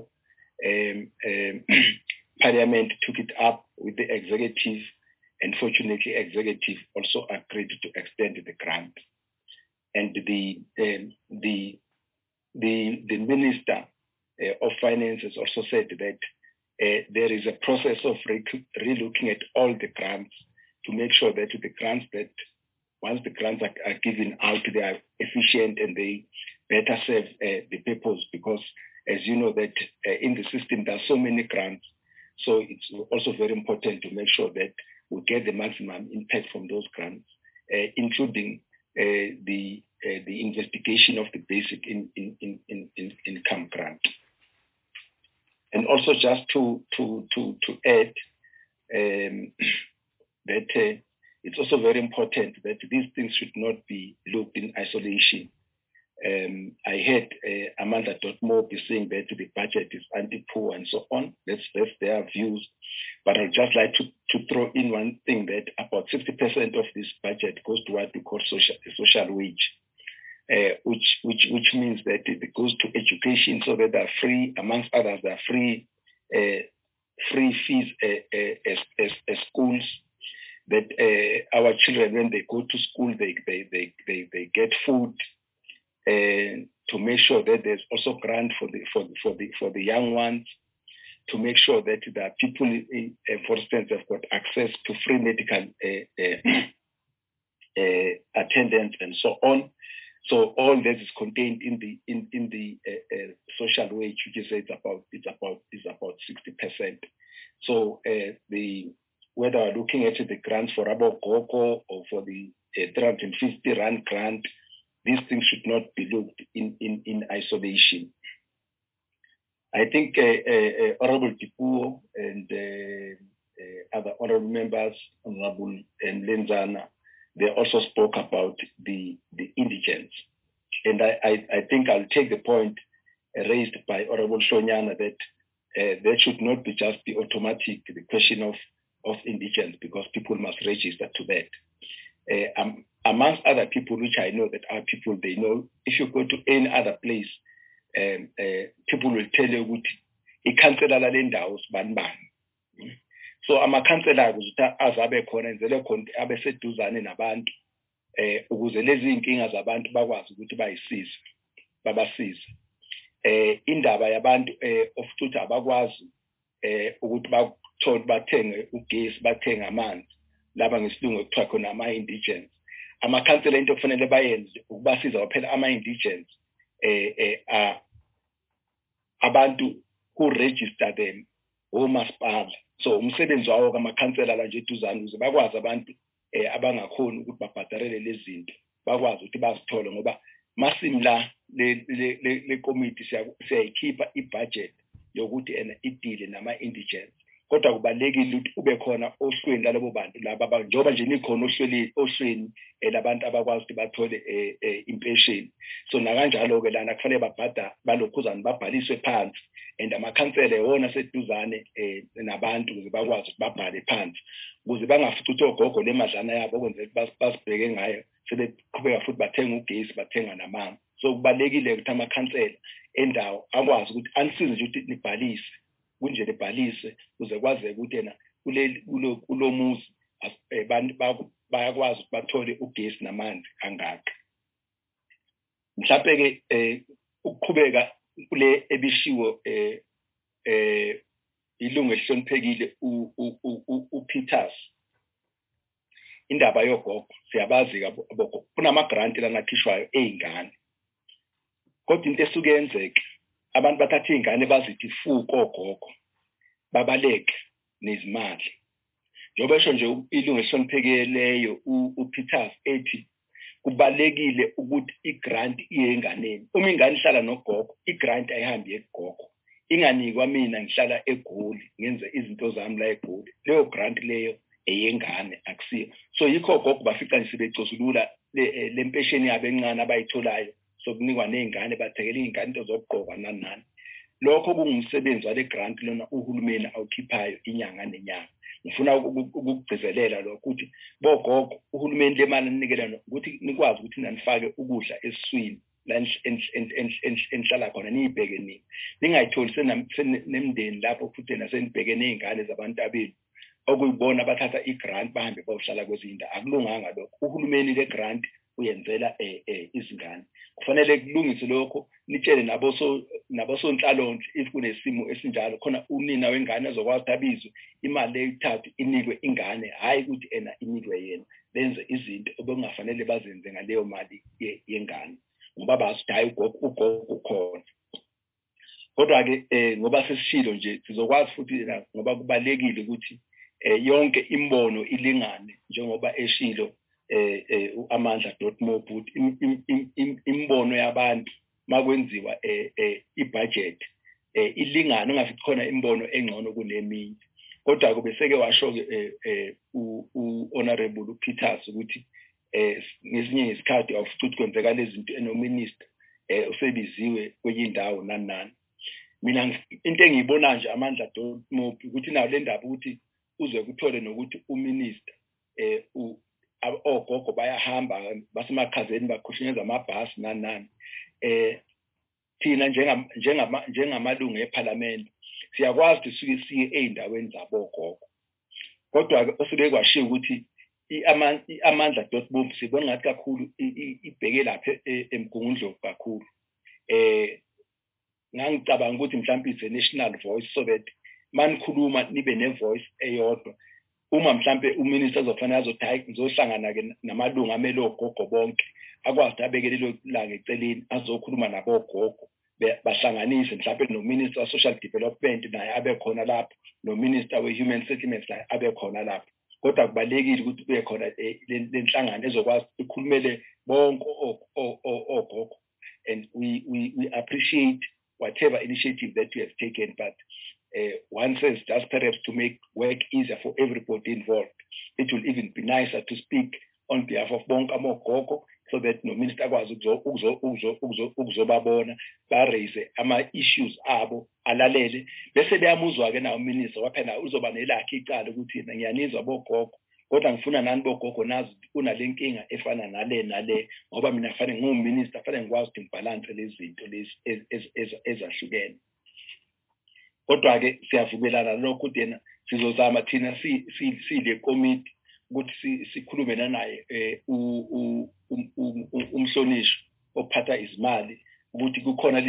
Parliament took it up with the executive, and fortunately, executive also agreed to extend the grant. And the Minister of Finance also said that there is a process of relooking at all the grants to make sure that the grants that once the grants are given out, they are efficient and they better serve the purpose, because as you know that in the system there are so many grants, so it's also very important to make sure that we get the maximum impact from those grants, including the investigation of the basic income grant. And also just to add that it's also very important that these things should not be looked in isolation. I heard Amanda Dotmore be saying that the budget is anti-poor and so on. That's their views. But I'd just like to throw in one thing, that about 60% of this budget goes to what we call social wage, which means that it goes to education, so that they're free, amongst others, they're free fees as schools. That our children, when they go to school, they get food. To make sure that there's also grant for the young ones, to make sure that there are people, for instance, have got access to free medical attendance and so on. So all that is contained in the social wage, which is about 60%. So whether we're looking at the grants for Abogogo or for the 350 Rand grant, these things should not be looked in isolation. I think Honorable Tipuo and other honorable members, Honorable Lenzana, they also spoke about the indigents. And I think I'll take the point raised by Honorable Shonyana that there should not be just the automatic, the question of indigents, because people must register to that. Amongst other people, which I know that are people they know, if you go to any other place, people will tell you ukuthi ikhansela lendawo sibanibani. So amakhansela ukuthi azabe khona enzele khona abeseduzane nabantu ukuze lezi inkinga zabantu bakwazi ukuthi bayisize babasize. Indaba yabantu of ukuthi abakwazi ukuthi bathenge ugesi, bathenge amanzi, laba ngesilungu ekuthiwa khona ama-indigents. Amakhansela into kufanele bayenze ukubasiza kwaphela ama-indigents, abantu who register them omasipala. So umsebenzi wawo kamakhansela la nje eduzane ukuze bakwazi abantu abangakhoni ukuthi babhadarele lezi zinto bakwazi ukuthi bazithole, ngoba masimla le committee siyayikhipha ibudget yokuthi idile nama-indigents. Kodwa kubalekile ukuthi ube khona ohlweni lalabo bantu laba njengoba nje nikhona ohlweni labantu abakwazi ukuthi bathole impesheni. So nakanjalo ke lana kufanele babhada balokhuzana babhaliswe phansi, and amakhansela wona seduzane nabantu ukuze bakwazi ukuthi babhale phansi ukuze bangafuthi ukuthi ogogo le madlana yabo okwenzeka basibheke ngayo sebeqhubeka futhi bathenga ugesi, bathenga namanzi. So kubalekile ukuthi amakhansela endawo akwazi ukuthi anisize nje ukuthi nibhalise kunje lebhalise kuze kwazeke ukuthi yena kulo muzi bayakwazi ukuthi bathole ugesi namanzi kangaka. Mhlawumbe ke ukuqhubeka kule ebishiwo ilungu elihloniphekile uPeters, indaba yogogo siyabazi kabogogo kunama grant lana khishwayo ezingane, kodwa into esuke yenzeke abantu bathatha izingane bazithi fuko ogogo babaleke nezimali. Njengoba esho nje ilungu elihloniphekeleyo uPeters ethi kubalekile ukuthi igrant iye enganeni. Uma ingane ihlala nogogo, igrant ayihambi yegogo, inganikwa mina ngihlala eGoli ngenze izinto zami la eGoli, leyo grant leyo eyengane akusiyo. So yikho gogo bafica nje sebecosulula lempesheni yabo encane abayitholayo sokunikwa nezingane bathekele izingane into zokugqoka nani. Lokho kungumsebenzi wale grant lona uhulumeni awukhiphayo inyanga nenyanga. Ngifuna ukugcizelela lokho ukuthi bogogo uhulumeni le mali anikelana ukuthi nikwazi ukuthi nanifake ukudla esiswini la enhlala khona niyibheke nini. Ningayitholi nemndeni lapho futhi nasenibheke nezingane zabantu abenu okuyibona bathatha igrant bahambe bayohlala kwezinda. Akulunganga lokho. Uhulumeni le grant uyenzela izingane. Kufanele kulungise lokho, nitshele nabosonhlalonhle if kunesimo esinjalo khona unina wengane azokwazi abizwe imali eyithathu inikwe ingane, hayi ukuthi inikwe yena. Benze izinto obekungafanele bazenze ngaleyo mali yengane ngoba bazidayi ugogo ukhona. Kodwa ke ngoba sesishilo nje sizokwazi futhi ngoba kubalekile ukuthi yonke imbono ilingane njengoba eshilo uAmandla Dotmore but imbono yabantu makwenziwa ibudget ilingana, ungafithi khona imbono engcono kuneminye. kodwa kube seke washo honorable Peters ukuthi ngesinye isikhathi awufuthi ukuthi kwenzeka lezi zinto enominister usebiziwe kwenye indawo nani. Mina into engiyibona nje Amandla Dotmobi ukuthi nawo le ndaba ukuthi uze kuthole nokuthi uminister ogogo bayahamba basemakhazeni bakhushanyeza amabhasi nani. Thina njengamalungu eParliament siyakwazi ukuthi siye eindaweni zabogogo. Kodwa osibeke kwashiya ukuthi Amandla Dotmobi sibona ngathi kakhulu ibheke lapha eMgungundlovu kakhulu. Ngangicabanga ukuthi mhlawumbe it's a national voice so that manikhuluma nibe nevoice eyodwa. Uma mhlawumbe uminister ozofanele azothi ngizohlangana ke namalungu amele ogogo bonke akwazi abekelelo la ngeceleni azokhuluma nabogogo bahlanganise mhlawumbe nominister wa social development naye abe khona lapho nominister we human settlements naye abe khona lapho. Kodwa kubalekile ukuthi kube khona lenhlangano ezokwazi ikhulumele bonke ogogo, and we appreciate whatever initiative that you have taken, but one says just perhaps to make work easier for everybody involved. It will even be nicer to speak on behalf of bonke amogogo so that no minister akwazi ukuzobabona ba-raise ama-issues abo alalele bese beyamuzwa ke nawo minister waphela uzoba nelakhe icala ukuthi ngiyanizwa bogogo kodwa ngifuna nani bogogo nazi kunale nkinga efana nale ngoba mina fanele ngiwuminister fanele ngikwazi ukuthi ngibalance lezi zinto lezi ezahlukene. Kodwa ke siyavumelana lokho ukuthi yena sizozama thina sile committee ukuthi sikhulume naye umhlonishwa ophatha izimali ukuthi kukhona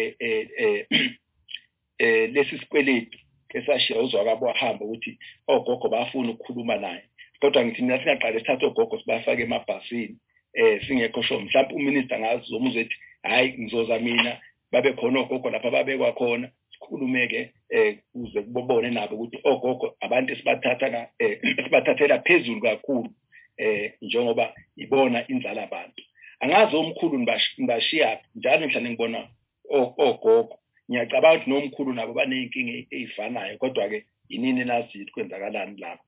lesi sikweletu esashiya uzwakabo wahamba ukuthi ogogo bafuna ukukhuluma naye. Kodwa ngithi mina singaqala sithathe ogogo sibafake emabhasini singekho sho mhlawumbe uminister ngazomuzwe ethi hayi ngizoza mina babe khona ogogo lapha babekwa khona sikhulumeke kuze kubobone nabo ukuthi ogogo abantu sibathathela phezulu kakhulu njengoba ibona inzala abantu. Angazi omkhulu ngibashiya njalo ngihlale ngibona ogogo ngiyacabanga ukuthi nomkhulu nabo baneyinkinga ezifanayo kodwa ke yinini nazi kwenzakalani lapho.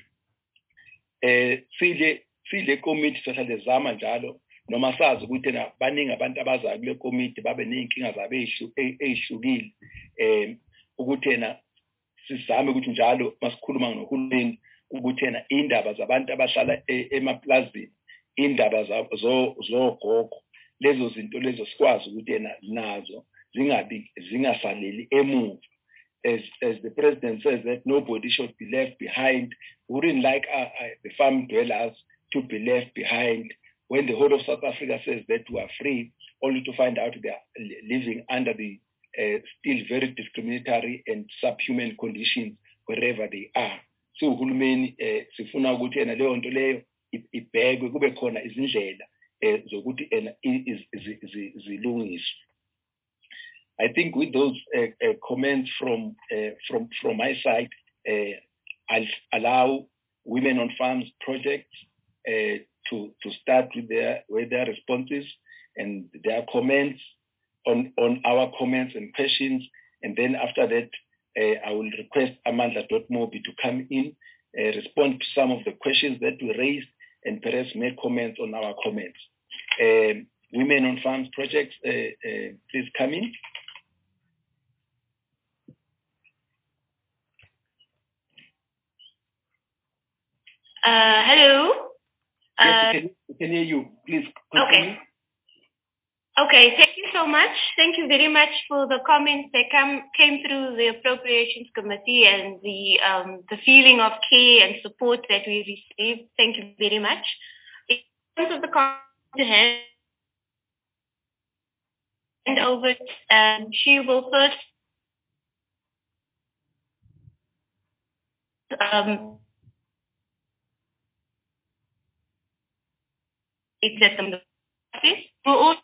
Sile committee sohlale zama njalo noma sazi ukuthi na baningi abantu abazayo kule committee babe neyinkinga zabo ezihlukile ukuthi na sizame ukuthi njalo masikhuluma nohulumeni ukuthi na indaba zabantu abahlala emaplazini indaba zogogo lezo zinto lezo sikwazi ukuthi na nazo zingasaleli emuva. As the president says that nobody should be left behind. We wouldn't like the farm dwellers to be left behind when the whole of South Africa says that we are free, only to find out they are living under the still very discriminatory and subhuman conditions wherever they are. So uhulumeni sifuna ukuthi ena leyo nto leyo ibhekwe kube khona izindlela zokuthi ena zilungiswe. I think with those comments from my side, I'll allow Women on Farms projects to start with their responses and their comments on our comments and questions, and then after that, I will request Amandla Dotmobi to come in, respond to some of the questions that we raised, and perhaps make comments on our comments. Women on Farms projects, please come in. Hello. Yes, we can hear you. Please continue. Okay, thank you so much. Thank you very much for the comments that came through the Appropriations Committee and the feeling of care and support that we received. Thank you very much. In terms of the comments to hand over, she will first it's at the office. We'll also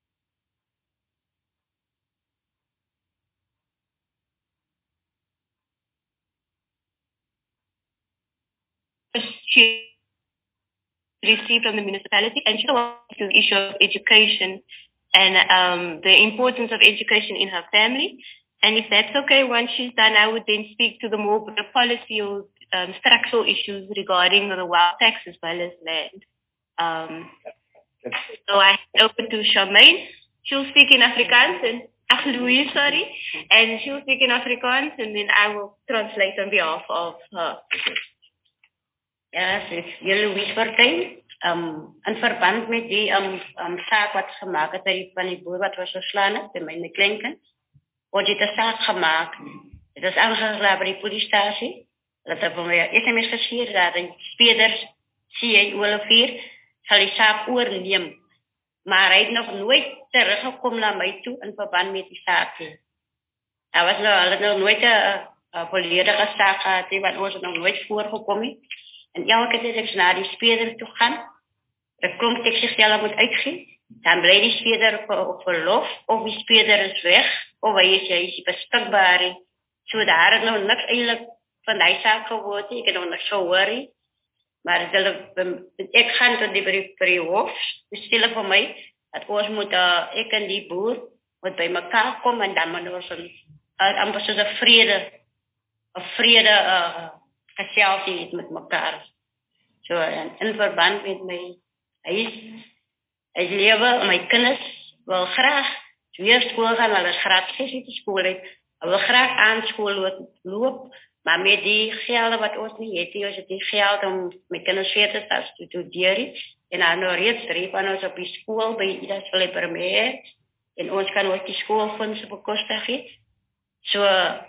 she received from the municipality, and she wants to the issue of education and the importance of education in her family. And if that's okay, once she's done, I would then speak to the more policy or structural issues regarding the wealth tax as well as land. So I open to Charmaine. She'll speak in Afrikaans and Louise, sorry, and she'll speak in Afrikaans, and then I will translate on behalf of her. Ja, Louise Fortuin. In verband met die saak wat gemaakt is van die boer wat was verslaan het, bij mijn kleinkind, wordt dit een zaak gemaakt. Het is aangeklaagd bij die politiestatie. Dat er van mij SMS gestuurd dat de speerders, CA Olivier, zal die zaak oornemen. Maar hij heeft nog nooit teruggekomen naar mij toe in verband met die zaak. Hij had nog nooit een volledige zaak gehad, want ons is nog nooit voorgekomen. En elke keer dat ik naar die speerder toe ga, de klomp ik zichzelf moet uitgeven. Dan blijft die speerder op verlof, of die speerder is weg, of hij is beschikbaar. So daar is nog niks eigenlijk van die zaak geworden. Ik heb nog niks gehoord. Maar ik ga tot die hof, dus stellen voor mij, dat ons moet, ik en die boer, moet bij elkaar komen en dan moet ons een vrede gezelsie met elkaar. So, in verband met mij, hij leven, mijn kinders wil graag weer school gaan, maar dat is graag 6 uur school uit. Hij wil graag aan school lopen. Maar met die gelden wat ons niet heeft, als het die geld om mijn kinders verder te studeren, en dan nog reeds 3 van ons op die school bij Idas Verlepermeer, en ons kan ook die schoolfondsen bekostigen. So,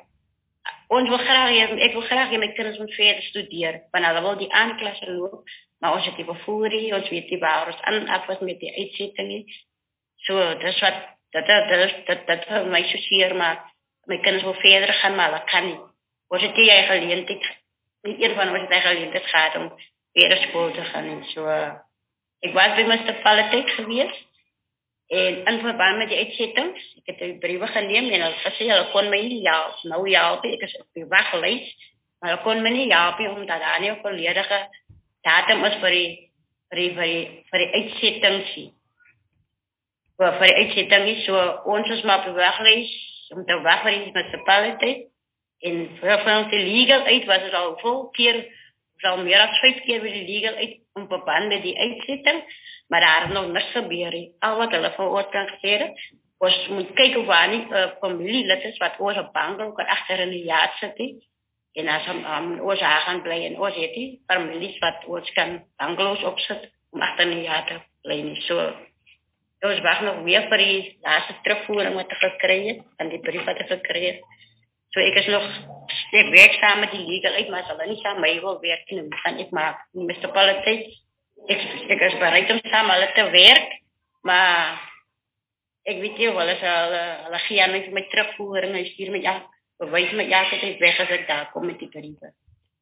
ik wil graag mijn kinders moet verder studeren, want dan wil die aanklassen lopen, maar ons het die bevoering, ons weet die waar ons aan af was met die uitzettingen. So, dat is wat, dat voor mij zozeer, maar mijn kinders wil verder gaan, maar dat kan niet. Was het die geleentheid, niet een van ons het geleentheid gaat om weer school te gaan. So, ik was bij municipaliteit geweest. En in verband met die uitzettings, ik heb de brieven genomen en hulle kon mij niet helpen. Nou helpen, ik is op die wachtlijst, maar hulle kon mij niet helpen omdat daar niet een volledige datum is voor die uitzettings. Voor die uitzettings, so ons is maar op die wachtlijst, om te wachten voor die municipaliteit. En voor ons de legal aid was het al veel keer, al meer dan 5 keer weer de legal aid om verband met die uitzetting. Maar daar is nog niks gebeurd. Al wat hulle voor ons kan gezegd, ons moet kijken waar niet familielid is, wat onze bank ook achter in de jaart zit. En als ons gaan blijven, ons heeft die families wat ons kan bankloos opzetten om achter in de jaart te blijven. So, ons wacht nog weer voor die laatste terugvoering wat we gekregen en die brief wat we gekregen. So, ik werk samen met die legal aid, maar ze willen niet samen mij wil werken. En dan ik maar in de municipaliteit. Ik is bereid om samen te werken, maar ik weet niet wel eens hulle gaan met terugvoering en stuur met ja, bewijs met ja, dat ik weg als ik daar kom met die brieven.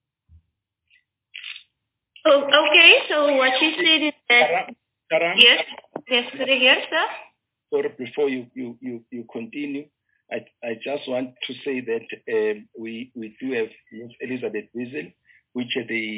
Oh, okay, so what she said is that yes, to the here, sir. Sorry, before you continue, I just want to say that we do have Elizabeth Wiesel, which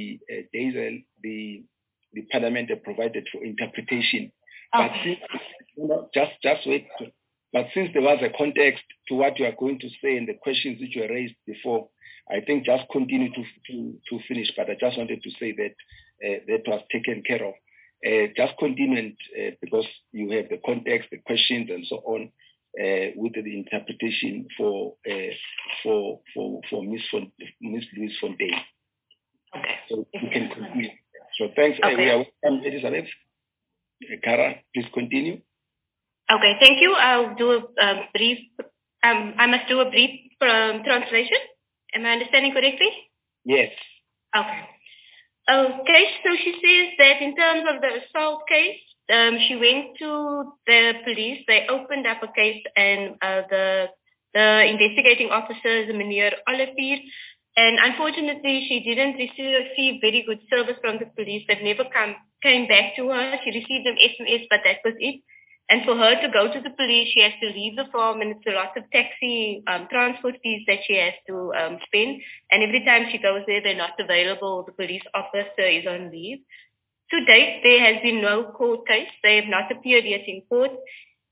the Parliament have provided for interpretation. But just wait. But since there was a context to what you are going to say and the questions which were raised before, I think just continue to finish. But I just wanted to say that that was taken care of. Just continue because you have the context, the questions, and so on with the interpretation for Miss Louise Fontaine. Okay. So you can continue. So thanks. Okay. We are welcome, Elizabeth. Kara, please continue. Okay, thank you. I'll do a brief. I must do a brief translation. Am I understanding correctly? Yes. Okay. Okay, so she says that in terms of the assault case, she went to the police. They opened up a case, and the investigating officer is Meneer Olivier. And unfortunately, she didn't receive very good service from the police. That never came back to her. She received an SMS, but that was it. And for her to go to the police, she has to leave the farm, and it's a lot of taxi transport fees that she has to spend. And every time she goes there, they're not available. The police officer is on leave. To date, there has been no court case. They have not appeared yet in court.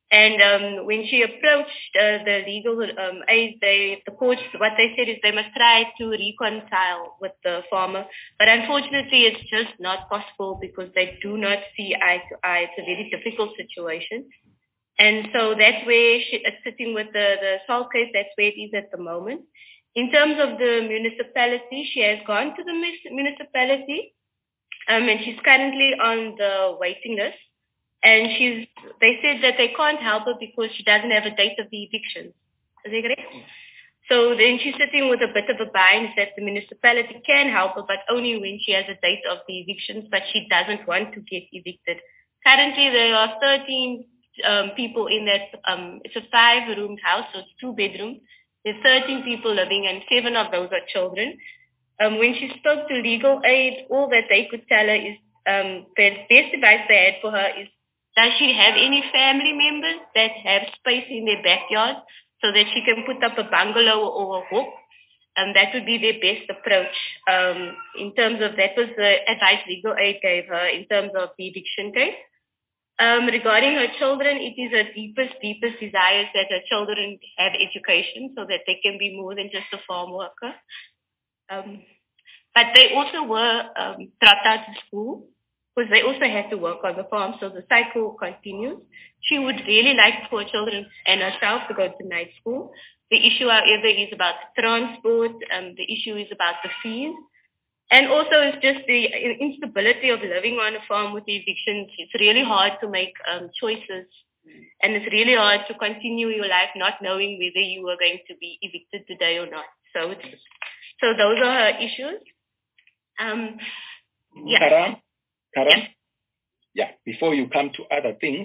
And when she approached the legal aid, the courts, what they said is they must try to reconcile with the farmer. But unfortunately, it's just not possible because they do not see eye to eye. It's a very difficult situation. And so that's where she is sitting with the salt case. That's where it is at the moment. In terms of the municipality, she has gone to the municipality, and she's currently on the waiting list. And they said that they can't help her because she doesn't have a date of the eviction. Is that correct? So then she's sitting with a bit of a bind that the municipality can help her, but only when she has a date of the evictions, but she doesn't want to get evicted. Currently, there are 13 people in that, it's a 5-roomed house, so it's 2 bedrooms. There's 13 people living and 7 of those are children. When she spoke to legal aid, all that they could tell her is, the best advice they had for her is, does she have any family members that have space in their backyard so that she can put up a bungalow or a hook? That would be their best approach. In terms of, that was the advice legal aid gave her in terms of the eviction case. Regarding her children, it is her deepest desires that her children have education so that they can be more than just a farm worker. But they also were dropped out of school because they also had to work on the farm, so the cycle continues. She would really like for her children and herself to go to night school. The issue, however, is about transport. The issue is about the fees. And also it's just the instability of living on a farm with the evictions. It's really hard to make choices. And it's really hard to continue your life not knowing whether you are going to be evicted today or not. So those are her issues. Karam? Yeah. Before you come to other things,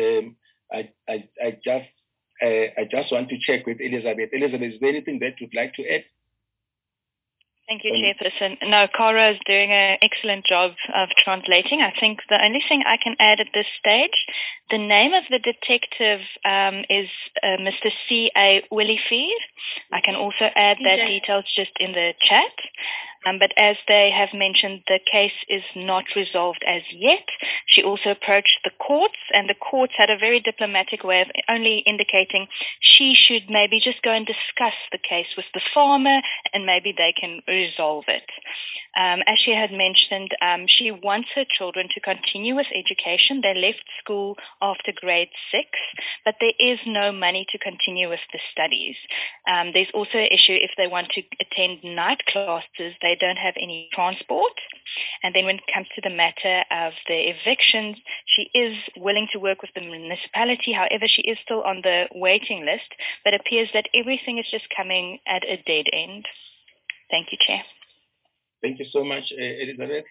I just want to check with Elizabeth. Elizabeth, is there anything that you'd like to add? Thank you, Chairperson. No, Cara is doing an excellent job of translating. I think the only thing I can add at this stage, the name of the detective is Mr. C.A. Willifeed. I can also add that details just in the chat. But as they have mentioned, the case is not resolved as yet. She also approached the courts, and the courts had a very diplomatic way of only indicating she should maybe just go and discuss the case with the farmer, and maybe they can resolve it. As she had mentioned, she wants her children to continue with education. They left school after grade 6, but there is no money to continue with the studies. There's also an issue if they want to attend night classes, they don't have any transport. And then when it comes to the matter of the evictions, she is willing to work with the municipality. However, she is still on the waiting list, but it appears that everything is just coming at a dead end. Thank you, Chair. Thank you so much, Elizabeth.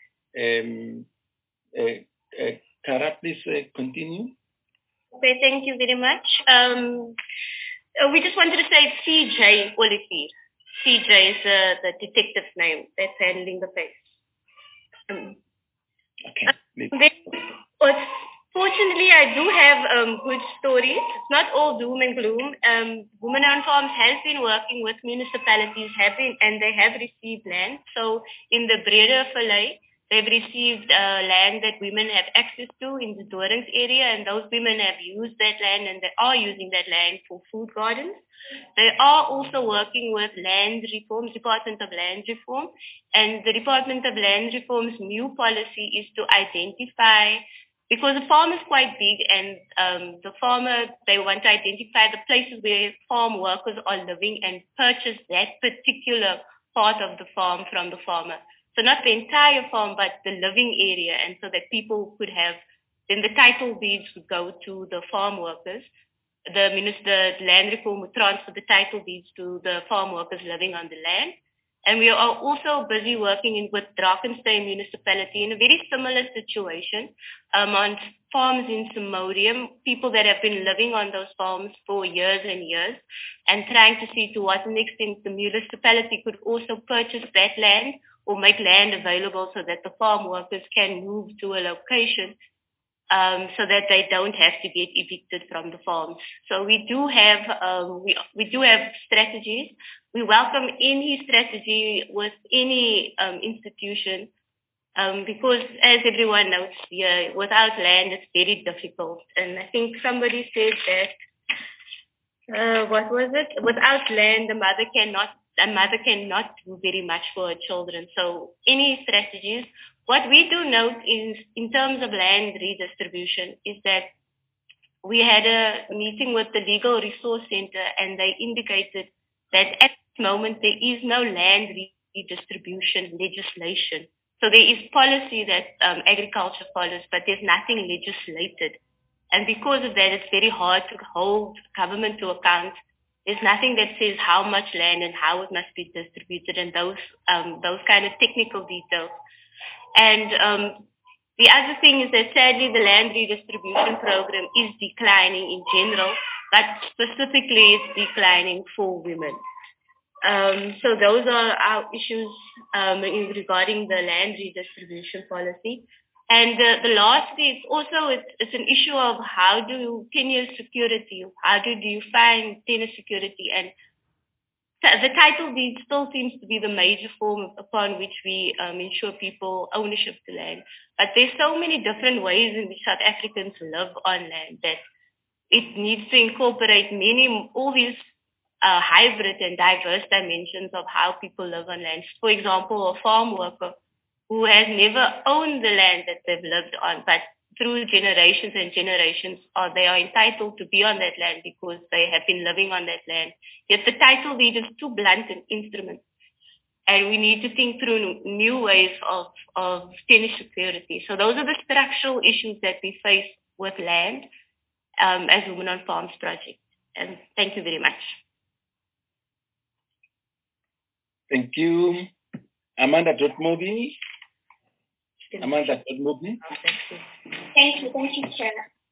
Kara, please continue. Okay, thank you very much. We just wanted to say C.J. Willifeed. C.J. is the detective's name that's handling the case. Fortunately, I do have good stories. It's not all doom and gloom. Women on Farms has been working with municipalities, and they have received land. So in the Breda Valley, they've received land that women have access to in the Dorings area, and those women have used that land, and they are using that land for food gardens. They are also working with Land Reform, Department of Land Reform, and the Department of Land Reform's new policy is to identify, because the farm is quite big, and the farmer, they want to identify the places where farm workers are living and purchase that particular part of the farm from the farmer. So not the entire farm, but the living area, and so that people could have, then the title deeds would go to the farm workers. The land reform would transfer the title deeds to the farm workers living on the land. And we are also busy working with Drakensberg municipality in a very similar situation on farms in Samodium, people that have been living on those farms for years and years, and trying to see to what extent the municipality could also purchase that land or make land available so that the farm workers can move to a location so that they don't have to get evicted from the farms. So we do have we do have strategies. We welcome any strategy with any institution Because as everyone knows here, without land it's very difficult. And I think somebody said that, what was it? Without land, a mother cannot do very much for her children. So any strategies, what we do note is in terms of land redistribution is that we had a meeting with the Legal Resource Center and they indicated that at this moment there is no land redistribution legislation. So there is policy that agriculture follows, but there's nothing legislated. And because of that, it's very hard to hold government to account. There's nothing that says how much land and how it must be distributed and those kind of technical details. And the other thing is that sadly the land redistribution program is declining in general, but specifically it's declining for women. So those are our issues regarding the land redistribution policy. And the lastly, it's an issue of how do tenure security, how do you find tenure security? And the title deed still seems to be the major form upon which we ensure people ownership to land. But there's so many different ways in which South Africans live on land that it needs to incorporate all these hybrid and diverse dimensions of how people live on land. For example, a farm worker who has never owned the land that they've lived on, but through generations and generations, they are entitled to be on that land because they have been living on that land. Yet the title deed is too blunt an instrument. And we need to think through new ways of tenure security. So those are the structural issues that we face with land as Women on Farms project. And thank you very much. Thank you. Amanda Dotmobi. Amanda Dotmobi. Thank you, Chair.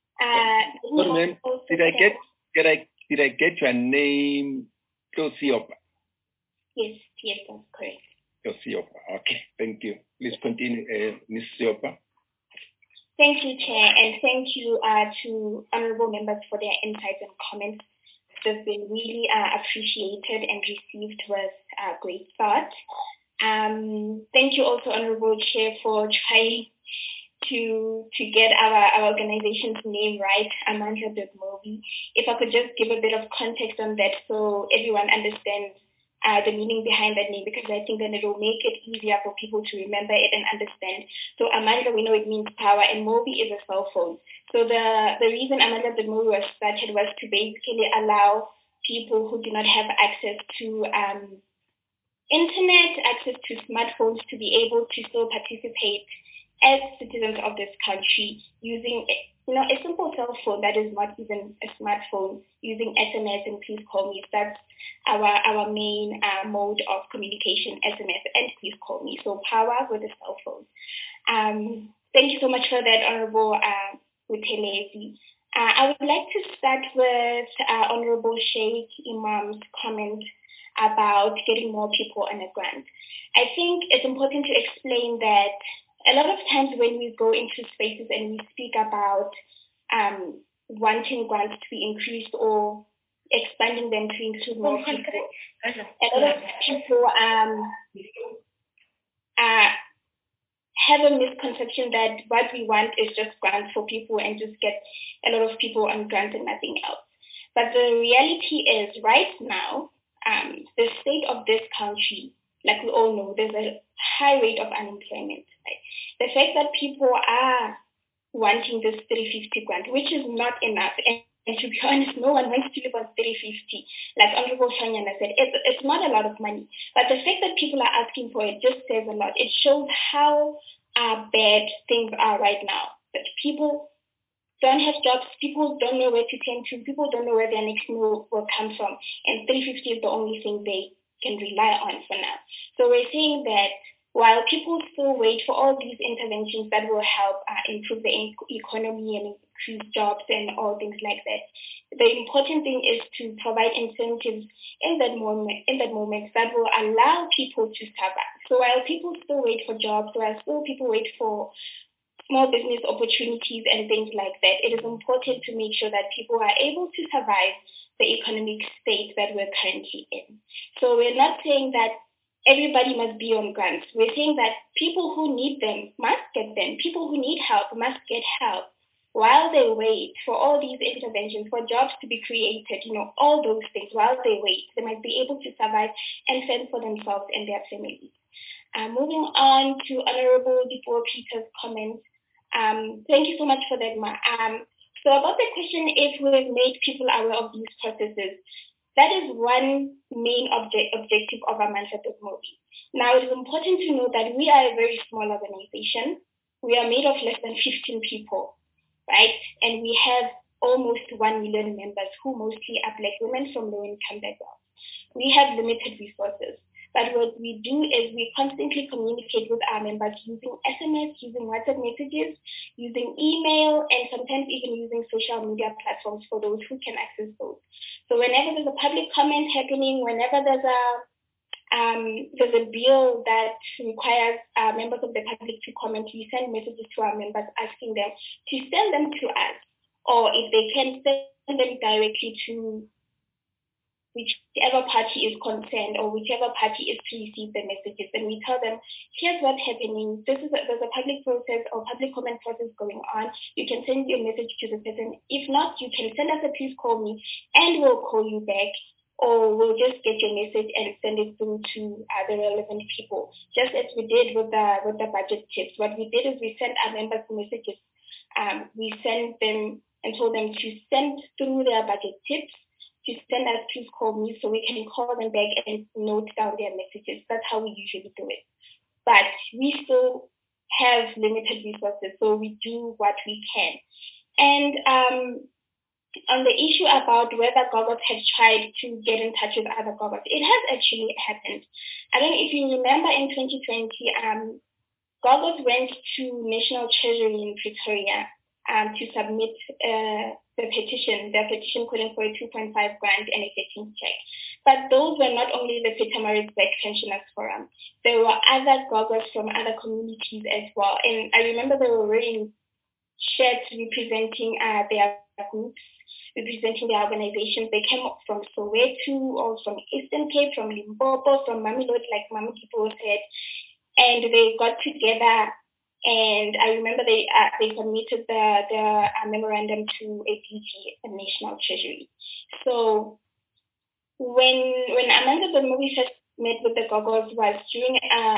Did I get your name, Tosiopa? Yes, that's correct. Tosiopa. Okay, thank you. Please continue, Ms. Siopa. Thank you, Chair, and thank you to honorable members for their insights and comments. They've been really appreciated and received with great thought. Thank you also, Honorable Chair, for trying to get our organization's name right, Amandla Dotmobi. If I could just give a bit of context on that so everyone understands the meaning behind that name, because I think then it will make it easier for people to remember it and understand. So Amandla, we know it means power, and Mobi is a cell phone. So the reason Amandla Dotmobi was started was to basically allow people who do not have access to internet, access to smartphones, to be able to still participate as citizens of this country using a simple cell phone that is not even a smartphone, using SMS and Please Call Me. That's our main mode of communication, SMS and Please Call Me. So power with a cell phone. Thank you so much for that, Honorable Buthelezi. I would like to start with Honorable Sheikh Imam's comment about getting more people on a grant. I think it's important to explain that a lot of times when we go into spaces and we speak about wanting grants to be increased or expanding them to include more people, a lot of people have a misconception that what we want is just grants for people and just get a lot of people on grants and nothing else. But the reality is right now, the state of this country, like we all know, there's a high rate of unemployment. Right? The fact that people are wanting this 350 grant, which is not enough, and to be honest, no one wants to live on 350. Like Honorable Shanyana said, it's not a lot of money. But the fact that people are asking for it just says a lot. It shows how bad things are right now. That people don't have jobs, people don't know where to turn to, people don't know where their next meal will come from. And 350 is the only thing they can rely on for now. So we're saying that while people still wait for all these interventions that will help improve the economy and increase jobs and all things like that, the important thing is to provide incentives in that moment that will allow people to survive. So while people still wait for jobs, while still people wait for small business opportunities and things like that, it is important to make sure that people are able to survive the economic state that we're currently in. So we're not saying that everybody must be on grants. We're saying that people who need them must get them. People who need help must get help while they wait for all these interventions, for jobs to be created, all those things. While they wait, they might be able to survive and fend for themselves and their families. Moving on to Honorable Dipuo Peter's comments. Thank you so much for that, Ma. So about the question, if we've made people aware of these processes, that is one main objective of Amandla Dogmobi. Now, it is important to know that we are a very small organization. We are made of less than 15 people, right? And we have almost 1 million members who mostly are Black women from low-income backgrounds. We have limited resources. But what we do is we constantly communicate with our members using SMS, using WhatsApp messages, using email, and sometimes even using social media platforms for those who can access those. So whenever there's a public comment happening, whenever there's a bill that requires members of the public to comment, we send messages to our members asking them to send them to us, or if they can send them directly to whichever party is concerned or whichever party is to receive the messages. And we tell them, here's what's happening. There's a public process or public comment process going on. You can send your message to the person. If not, you can send us a please call me and we'll call you back, or we'll just get your message and send it through to the relevant people. Just as we did with the budget tips. What we did is we sent our members messages. We sent them and told them to send through their budget tips, to send us please call me, so we can call them back and note down their messages. That's how we usually do it. But we still have limited resources, so we do what we can. And on the issue about whether Gogos have tried to get in touch with other Gogos, it has actually happened. I don't know if you remember in 2020, Gogos went to National Treasury in Pretoria to submit their petition calling for a 2.5 grant and a 13th check. But those were not only the Pietermaritzburg Pensioners Forum. There were other Gogos from other communities as well. And I remember they were wearing shirts representing their groups, representing their organizations. They came up from Soweto or from Eastern Cape, from Limpopo, from Mamelodi, like Mama Dipuo said. And they got together. And I remember they submitted the memorandum to a DG, the National Treasury. So when Amandla Dogmobi first met with the Gogos was during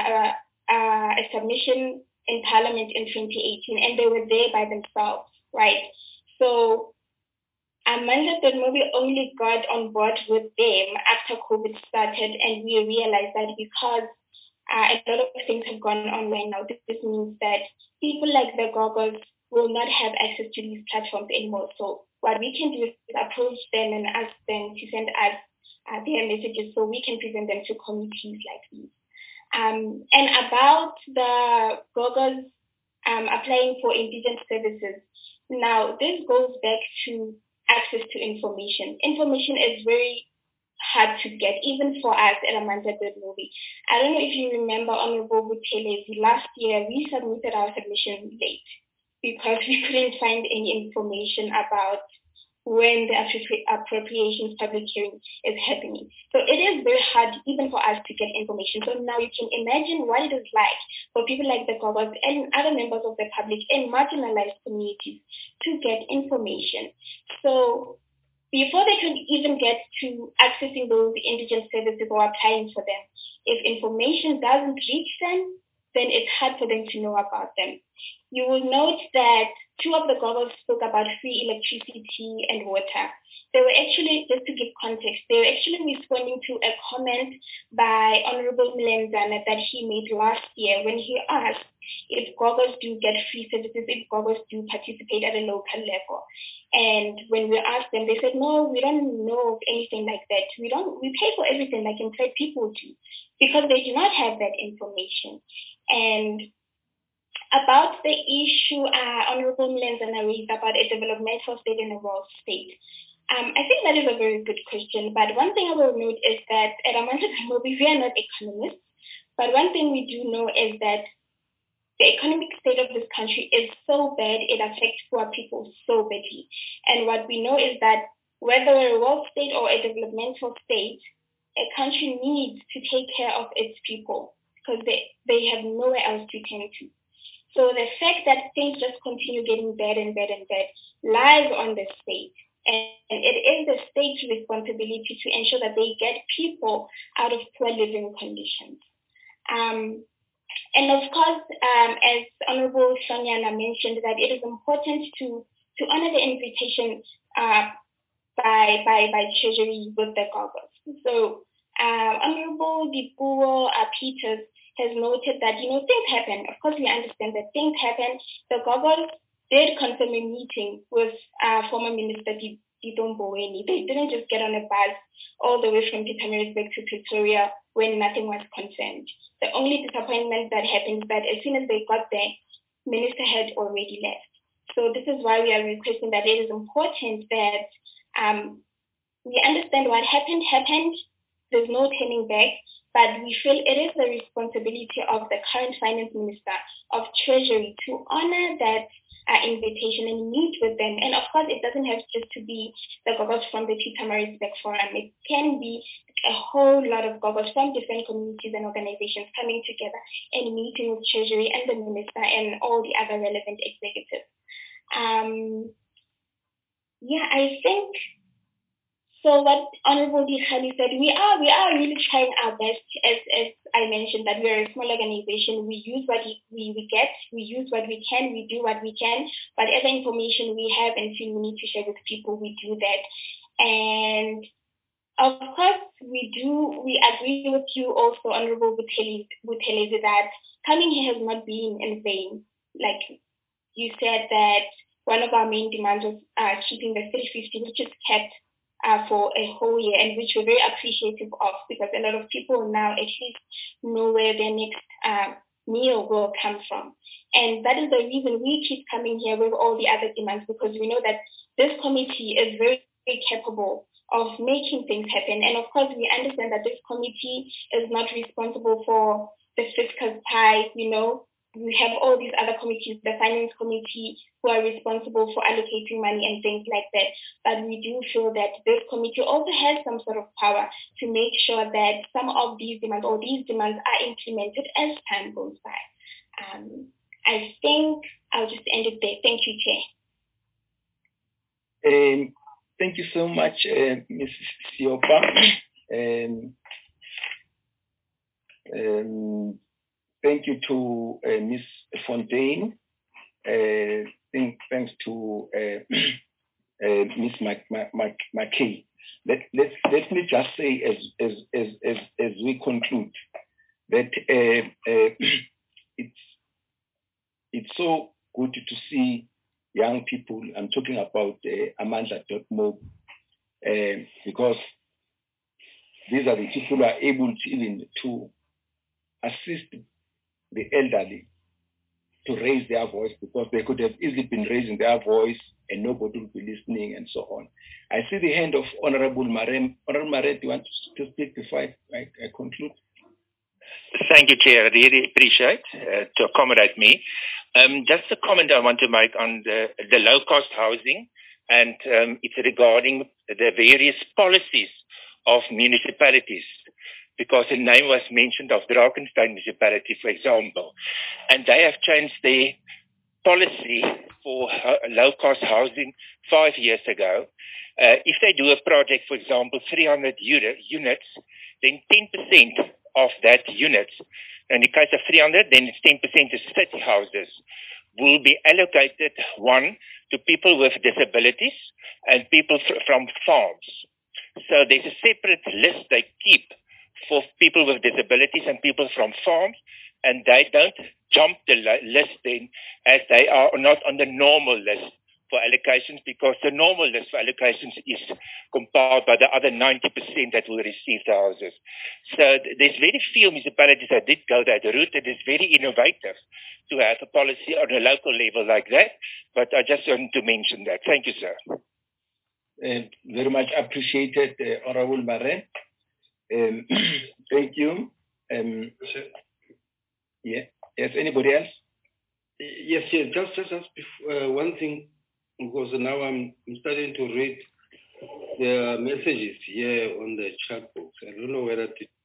a submission in Parliament in 2018, and they were there by themselves, right? So Amandla Dogmobi only got on board with them after COVID started, and we realized that because a lot of things have gone on right now, this means that people like the Gogos will not have access to these platforms anymore. So what we can do is approach them and ask them to send us their messages so we can present them to committees like these. And about the Gogos applying for indigent services, now this goes back to access to information. Information is very hard to get, even for us at Amandla Dogmobi. I don't know if you remember, Honorable Buthelezi, last year we submitted our submission late because we couldn't find any information about when the appropriations public hearing is happening. So it is very hard even for us to get information. So now you can imagine what it is like for people like the Gogos and other members of the public in marginalized communities to get information. So before they could even get to accessing those indigent services or applying for them, if information doesn't reach them, then it's hard for them to know about them. You will note that two of the Gogos spoke about free electricity and water. They were actually, just to give context, they were actually responding to a comment by Honorable Mlenzana that he made last year when he asked if Gogos do get free services, if Gogos do participate at a local level. And when we asked them, they said, no, we don't know anything like that. We pay for everything like employed people do, because they do not have that information. And about the issue Honorable Mlenzana raised about a developmental state and a world state, I think that is a very good question. But one thing I will note is that at Amandla Dogmobi, we are not economists. But one thing we do know is that the economic state of this country is so bad, it affects poor people so badly. And what we know is that whether a world state or a developmental state, a country needs to take care of its people because they have nowhere else to turn to. So the fact that things just continue getting bad and bad and bad lies on the state. And it is the state's responsibility to ensure that they get people out of poor living conditions. And of course, as Honorable Sonyana mentioned, that it is important to honor the invitation by Treasury with the goggles. So Honorable Dipuo Peters has noted that, things happen. Of course, we understand that things happen. The goggles did confirm a meeting with former Minister Tito Mboweni. They didn't just get on a bus all the way from Pietermaritzburg to Pretoria when nothing was confirmed. The only disappointment that happened is that as soon as they got there, Minister had already left. So this is why we are requesting that it is important that we understand what happened. There's no turning back, but we feel it is the responsibility of the current Finance Minister of Treasury to honor that invitation and meet with them. And of course, it doesn't have just to be the goggles from the Pietermaritzburg Forum. It can be a whole lot of goggles from different communities and organizations coming together and meeting with Treasury and the Minister and all the other relevant executives. I think. So what Honorable Dikgali said, we are really trying our best. As I mentioned, that we are a small organization. We use what we get. We use what we can. We do what we can. Whatever information we have and feel we need to share with people, we do that. And of course, we agree with you also, Honorable Buthelezi, that coming here has not been in vain. Like you said that one of our main demands was keeping the 350, which is kept for a whole year, and which we're very appreciative of, because a lot of people now at least know where their next meal will come from. And that is the reason we keep coming here with all the other demands, because we know that this committee is very, very capable of making things happen. And of course, we understand that this committee is not responsible for the fiscal pie, We have all these other committees, the finance committee, who are responsible for allocating money and things like that. But we do feel that this committee also has some sort of power to make sure that some of these demands or these demands are implemented as time goes by. I think I'll just end it there. Thank you, Chair. Thank you so much, Mrs. Siopa. Thank you to Ms. Fontaine. Thanks to Ms. McKay. Let me just say, as we conclude, that it's so good to see young people. I'm talking about Amandla.mob, because these are the people who are able to even to assist the elderly to raise their voice, because they could have easily been raising their voice and nobody would be listening and so on. I see the hand of Honorable Maren. Honorable Maren, do you want to speak before I conclude? Thank you, Chair. I really appreciate to accommodate me. Just a comment I want to make on the low-cost housing, and it's regarding the various policies of municipalities, because the name was mentioned of Drakensberg municipality, for example, and they have changed their policy for low-cost housing 5 years ago. If they do a project, for example, 300 units, then 10% of that units, in the case of 300, then it's 10% is 30 houses, will be allocated, one, to people with disabilities and people from farms. So there's a separate list they keep for people with disabilities and people from farms, and they don't jump the list then, as they are not on the normal list for allocations, because the normal list for allocations is compiled by the other 90% that will receive the houses. So there's very few municipalities that did go that route. It is very innovative to have a policy on a local level like that, but I just wanted to mention that. Thank you, sir. Very much appreciated, Honorable Maren. Thank you. Yes, anybody else? Yes, just one thing, because now I'm starting to read There are messages here on the chat box. I don't know whether to.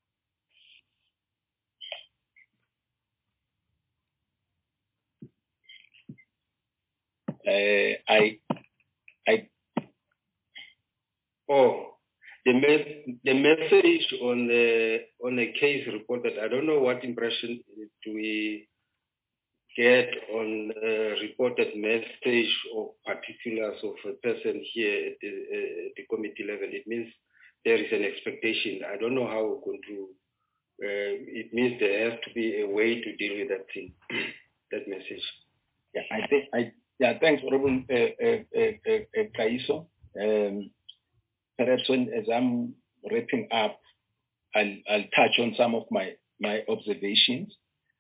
The message on the case reported. I don't know what impression do we get on the reported message or particulars of a person here at the committee level. It means there is an expectation. I don't know how we're going to. It means there has to be a way to deal with that thing, that message. Yeah, thanks, Honorable Kaiso. Perhaps as I'm wrapping up, I'll touch on some of my observations.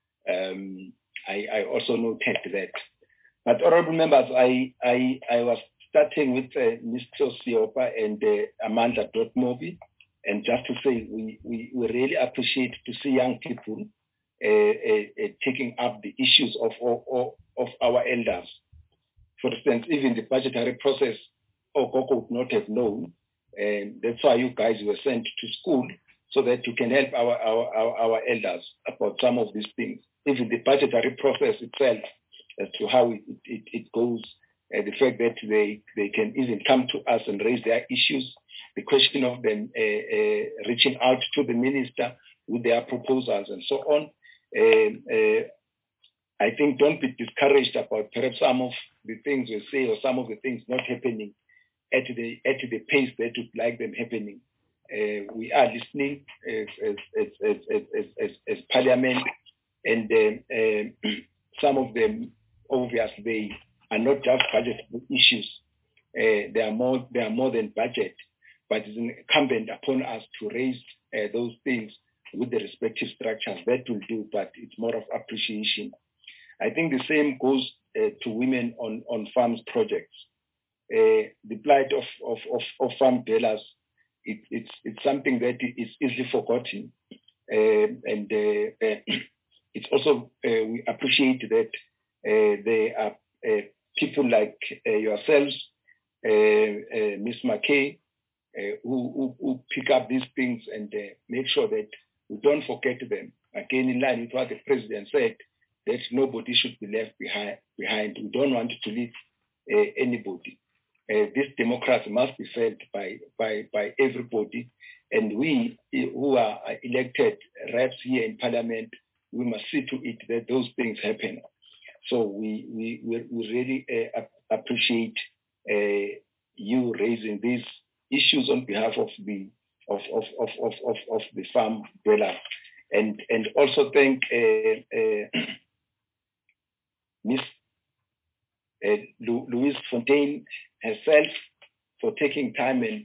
I also noted that. But honorable members, I was starting with Mr. Siopa and Amanda Dotmobi, and just to say we really appreciate to see young people taking up the issues of our elders. For instance, even the budgetary process, Okoko would not have known, and that's why you guys were sent to school so that you can help our elders about some of these things. Even the budgetary process itself, as to how it goes, the fact that they can even come to us and raise their issues, the question of them reaching out to the minister with their proposals and so on. I think don't be discouraged about perhaps some of the things we say or some of the things not happening at the pace that would like them happening. We are listening as Parliament, and some of them, obviously, they are not just budget issues. They are more than budget, but it's incumbent upon us to raise those things with the respective structures. That will do, but it's more of appreciation. I think the same goes to women on farms projects. The plight of farm dwellers, it's something that is easily forgotten, and it's also we appreciate that there are people like yourselves, Ms. McKay, who pick up these things and make sure that we don't forget them. Again, in line with what the president said, that nobody should be left behind. We don't want to leave anybody. This democracy must be felt by everybody, and we who are elected reps here in Parliament, we must see to it that those things happen. So we really appreciate you raising these issues on behalf of the farm dweller, and also thank Ms. Louise Fontaine herself for taking time and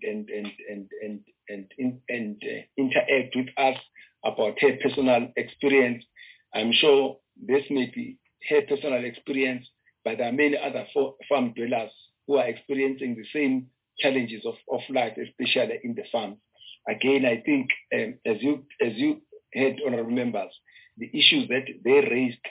interact with us about her personal experience. I'm sure this may be her personal experience, but there are many other farm dwellers who are experiencing the same challenges of life, especially in the farms. Again, I think as you heard, honorable members, the issues that they raised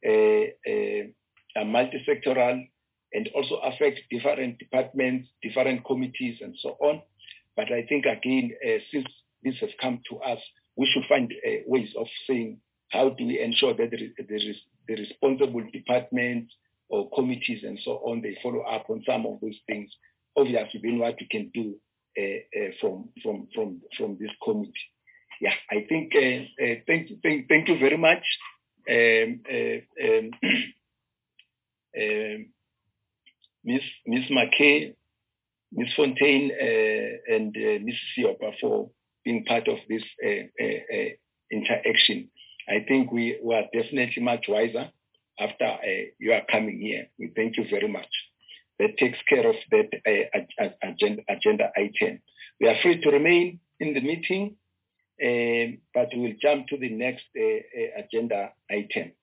are multi-sectoral and also affect different departments, different committees, and so on. But I think, again, since this has come to us, we should find ways of saying, how do we ensure that the responsible departments or committees and so on, they follow up on some of those things, obviously being what we can do from this committee. Yeah, I think, thank you very much. Ms. McKay, Ms. Fontaine, and Ms. Siopa for being part of this interaction. I think we are definitely much wiser after you are coming here. We thank you very much. That takes care of that agenda item. We are free to remain in the meeting, but we'll jump to the next agenda item.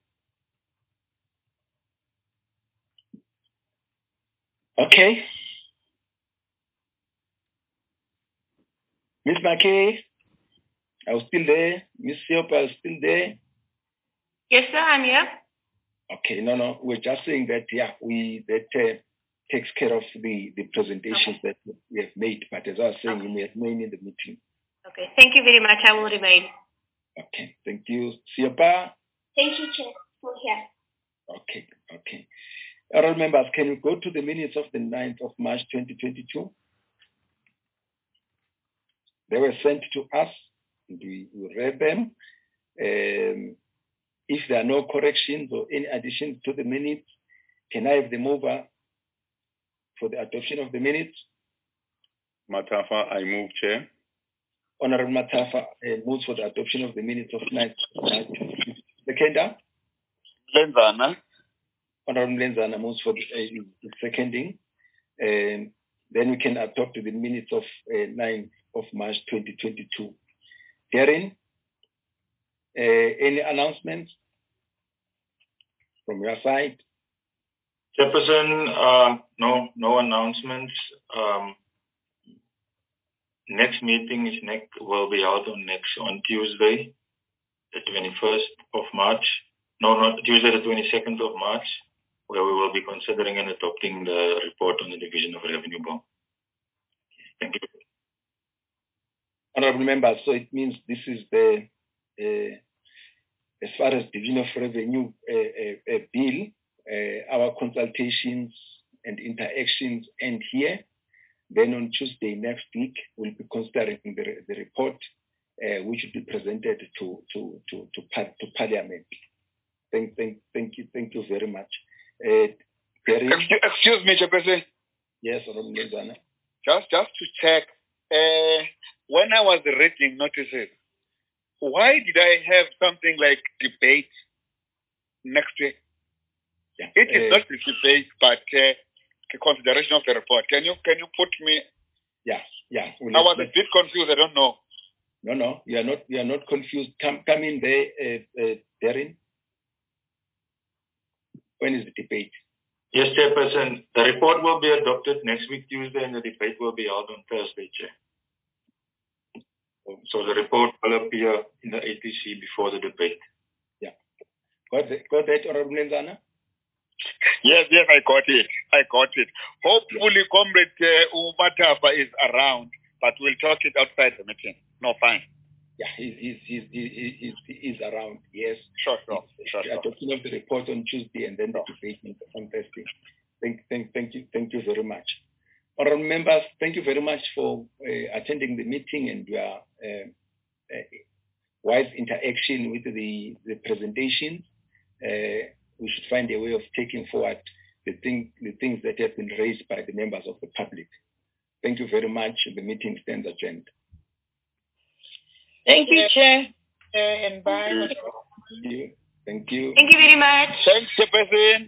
Okay. Ms. McKay, I was still there. Ms. Siopa is still there. Yes, sir, I'm here. Okay, no, we're just saying that, yeah, takes care of the presentations that we have made. But as I was saying, we may remain in the meeting. Okay, thank you very much. I will remain. Okay, thank you. Siapa? Thank you, Chair. For here. Okay. All members, can you go to the minutes of the 9th of March 2022? They were sent to us, and we read them. If there are no corrections or any additions to the minutes, can I have the mover for the adoption of the minutes? Matafa, I move, Chair. Honorable Matafa moves for the adoption of the minutes of 9th March. Seconder? Lenzana. Honorable Lenzana moves for the seconding. Then we can adopt the minutes of 9th of March 2022. Darren, any announcements from your side? Chairperson, no announcements. Next meeting will be held on Tuesday, the 21st of March. No, not Tuesday, the 22nd of March, where we will be considering and adopting the report on the Division of Revenue Bond. Thank you. Honorable members, so it means this is the, as far as Division of Revenue bill, our consultations and interactions end here. Then on Tuesday next week, we'll be considering the report, which will be presented to Parliament. Thank you very much. Excuse me, Chairperson. Yes, Honorable Lenzana. Just to check, when I was reading notices, why did I have something like debate next week? Yeah. It is not the debate, but the consideration of the report. Can you put me? Yeah. I was a bit confused. I don't know. No, you are not confused. Come in there, Darren. When is the debate? Yes, Chairperson. The report will be adopted next week, Tuesday, and the debate will be held on Thursday, Chair. So the report will appear in the ATC before the debate. Yeah. Got that, Honorable Lenzana? Yes, I got it. Hopefully, Comrade Matafa is around, but we'll talk it outside the meeting. No, fine. Yeah, he's around. Yes. Sure. Adoption of the report on Tuesday and then the debate on Thursday. Thank you very much. Honorable members, thank you very much for attending the meeting and your wise interaction with the presentation. We should find a way of taking forward the things that have been raised by the members of the public. Thank you very much. The meeting stands adjourned. Thank you, Chair. And bye. Thank you. Thank you very much. Thanks, Chairperson.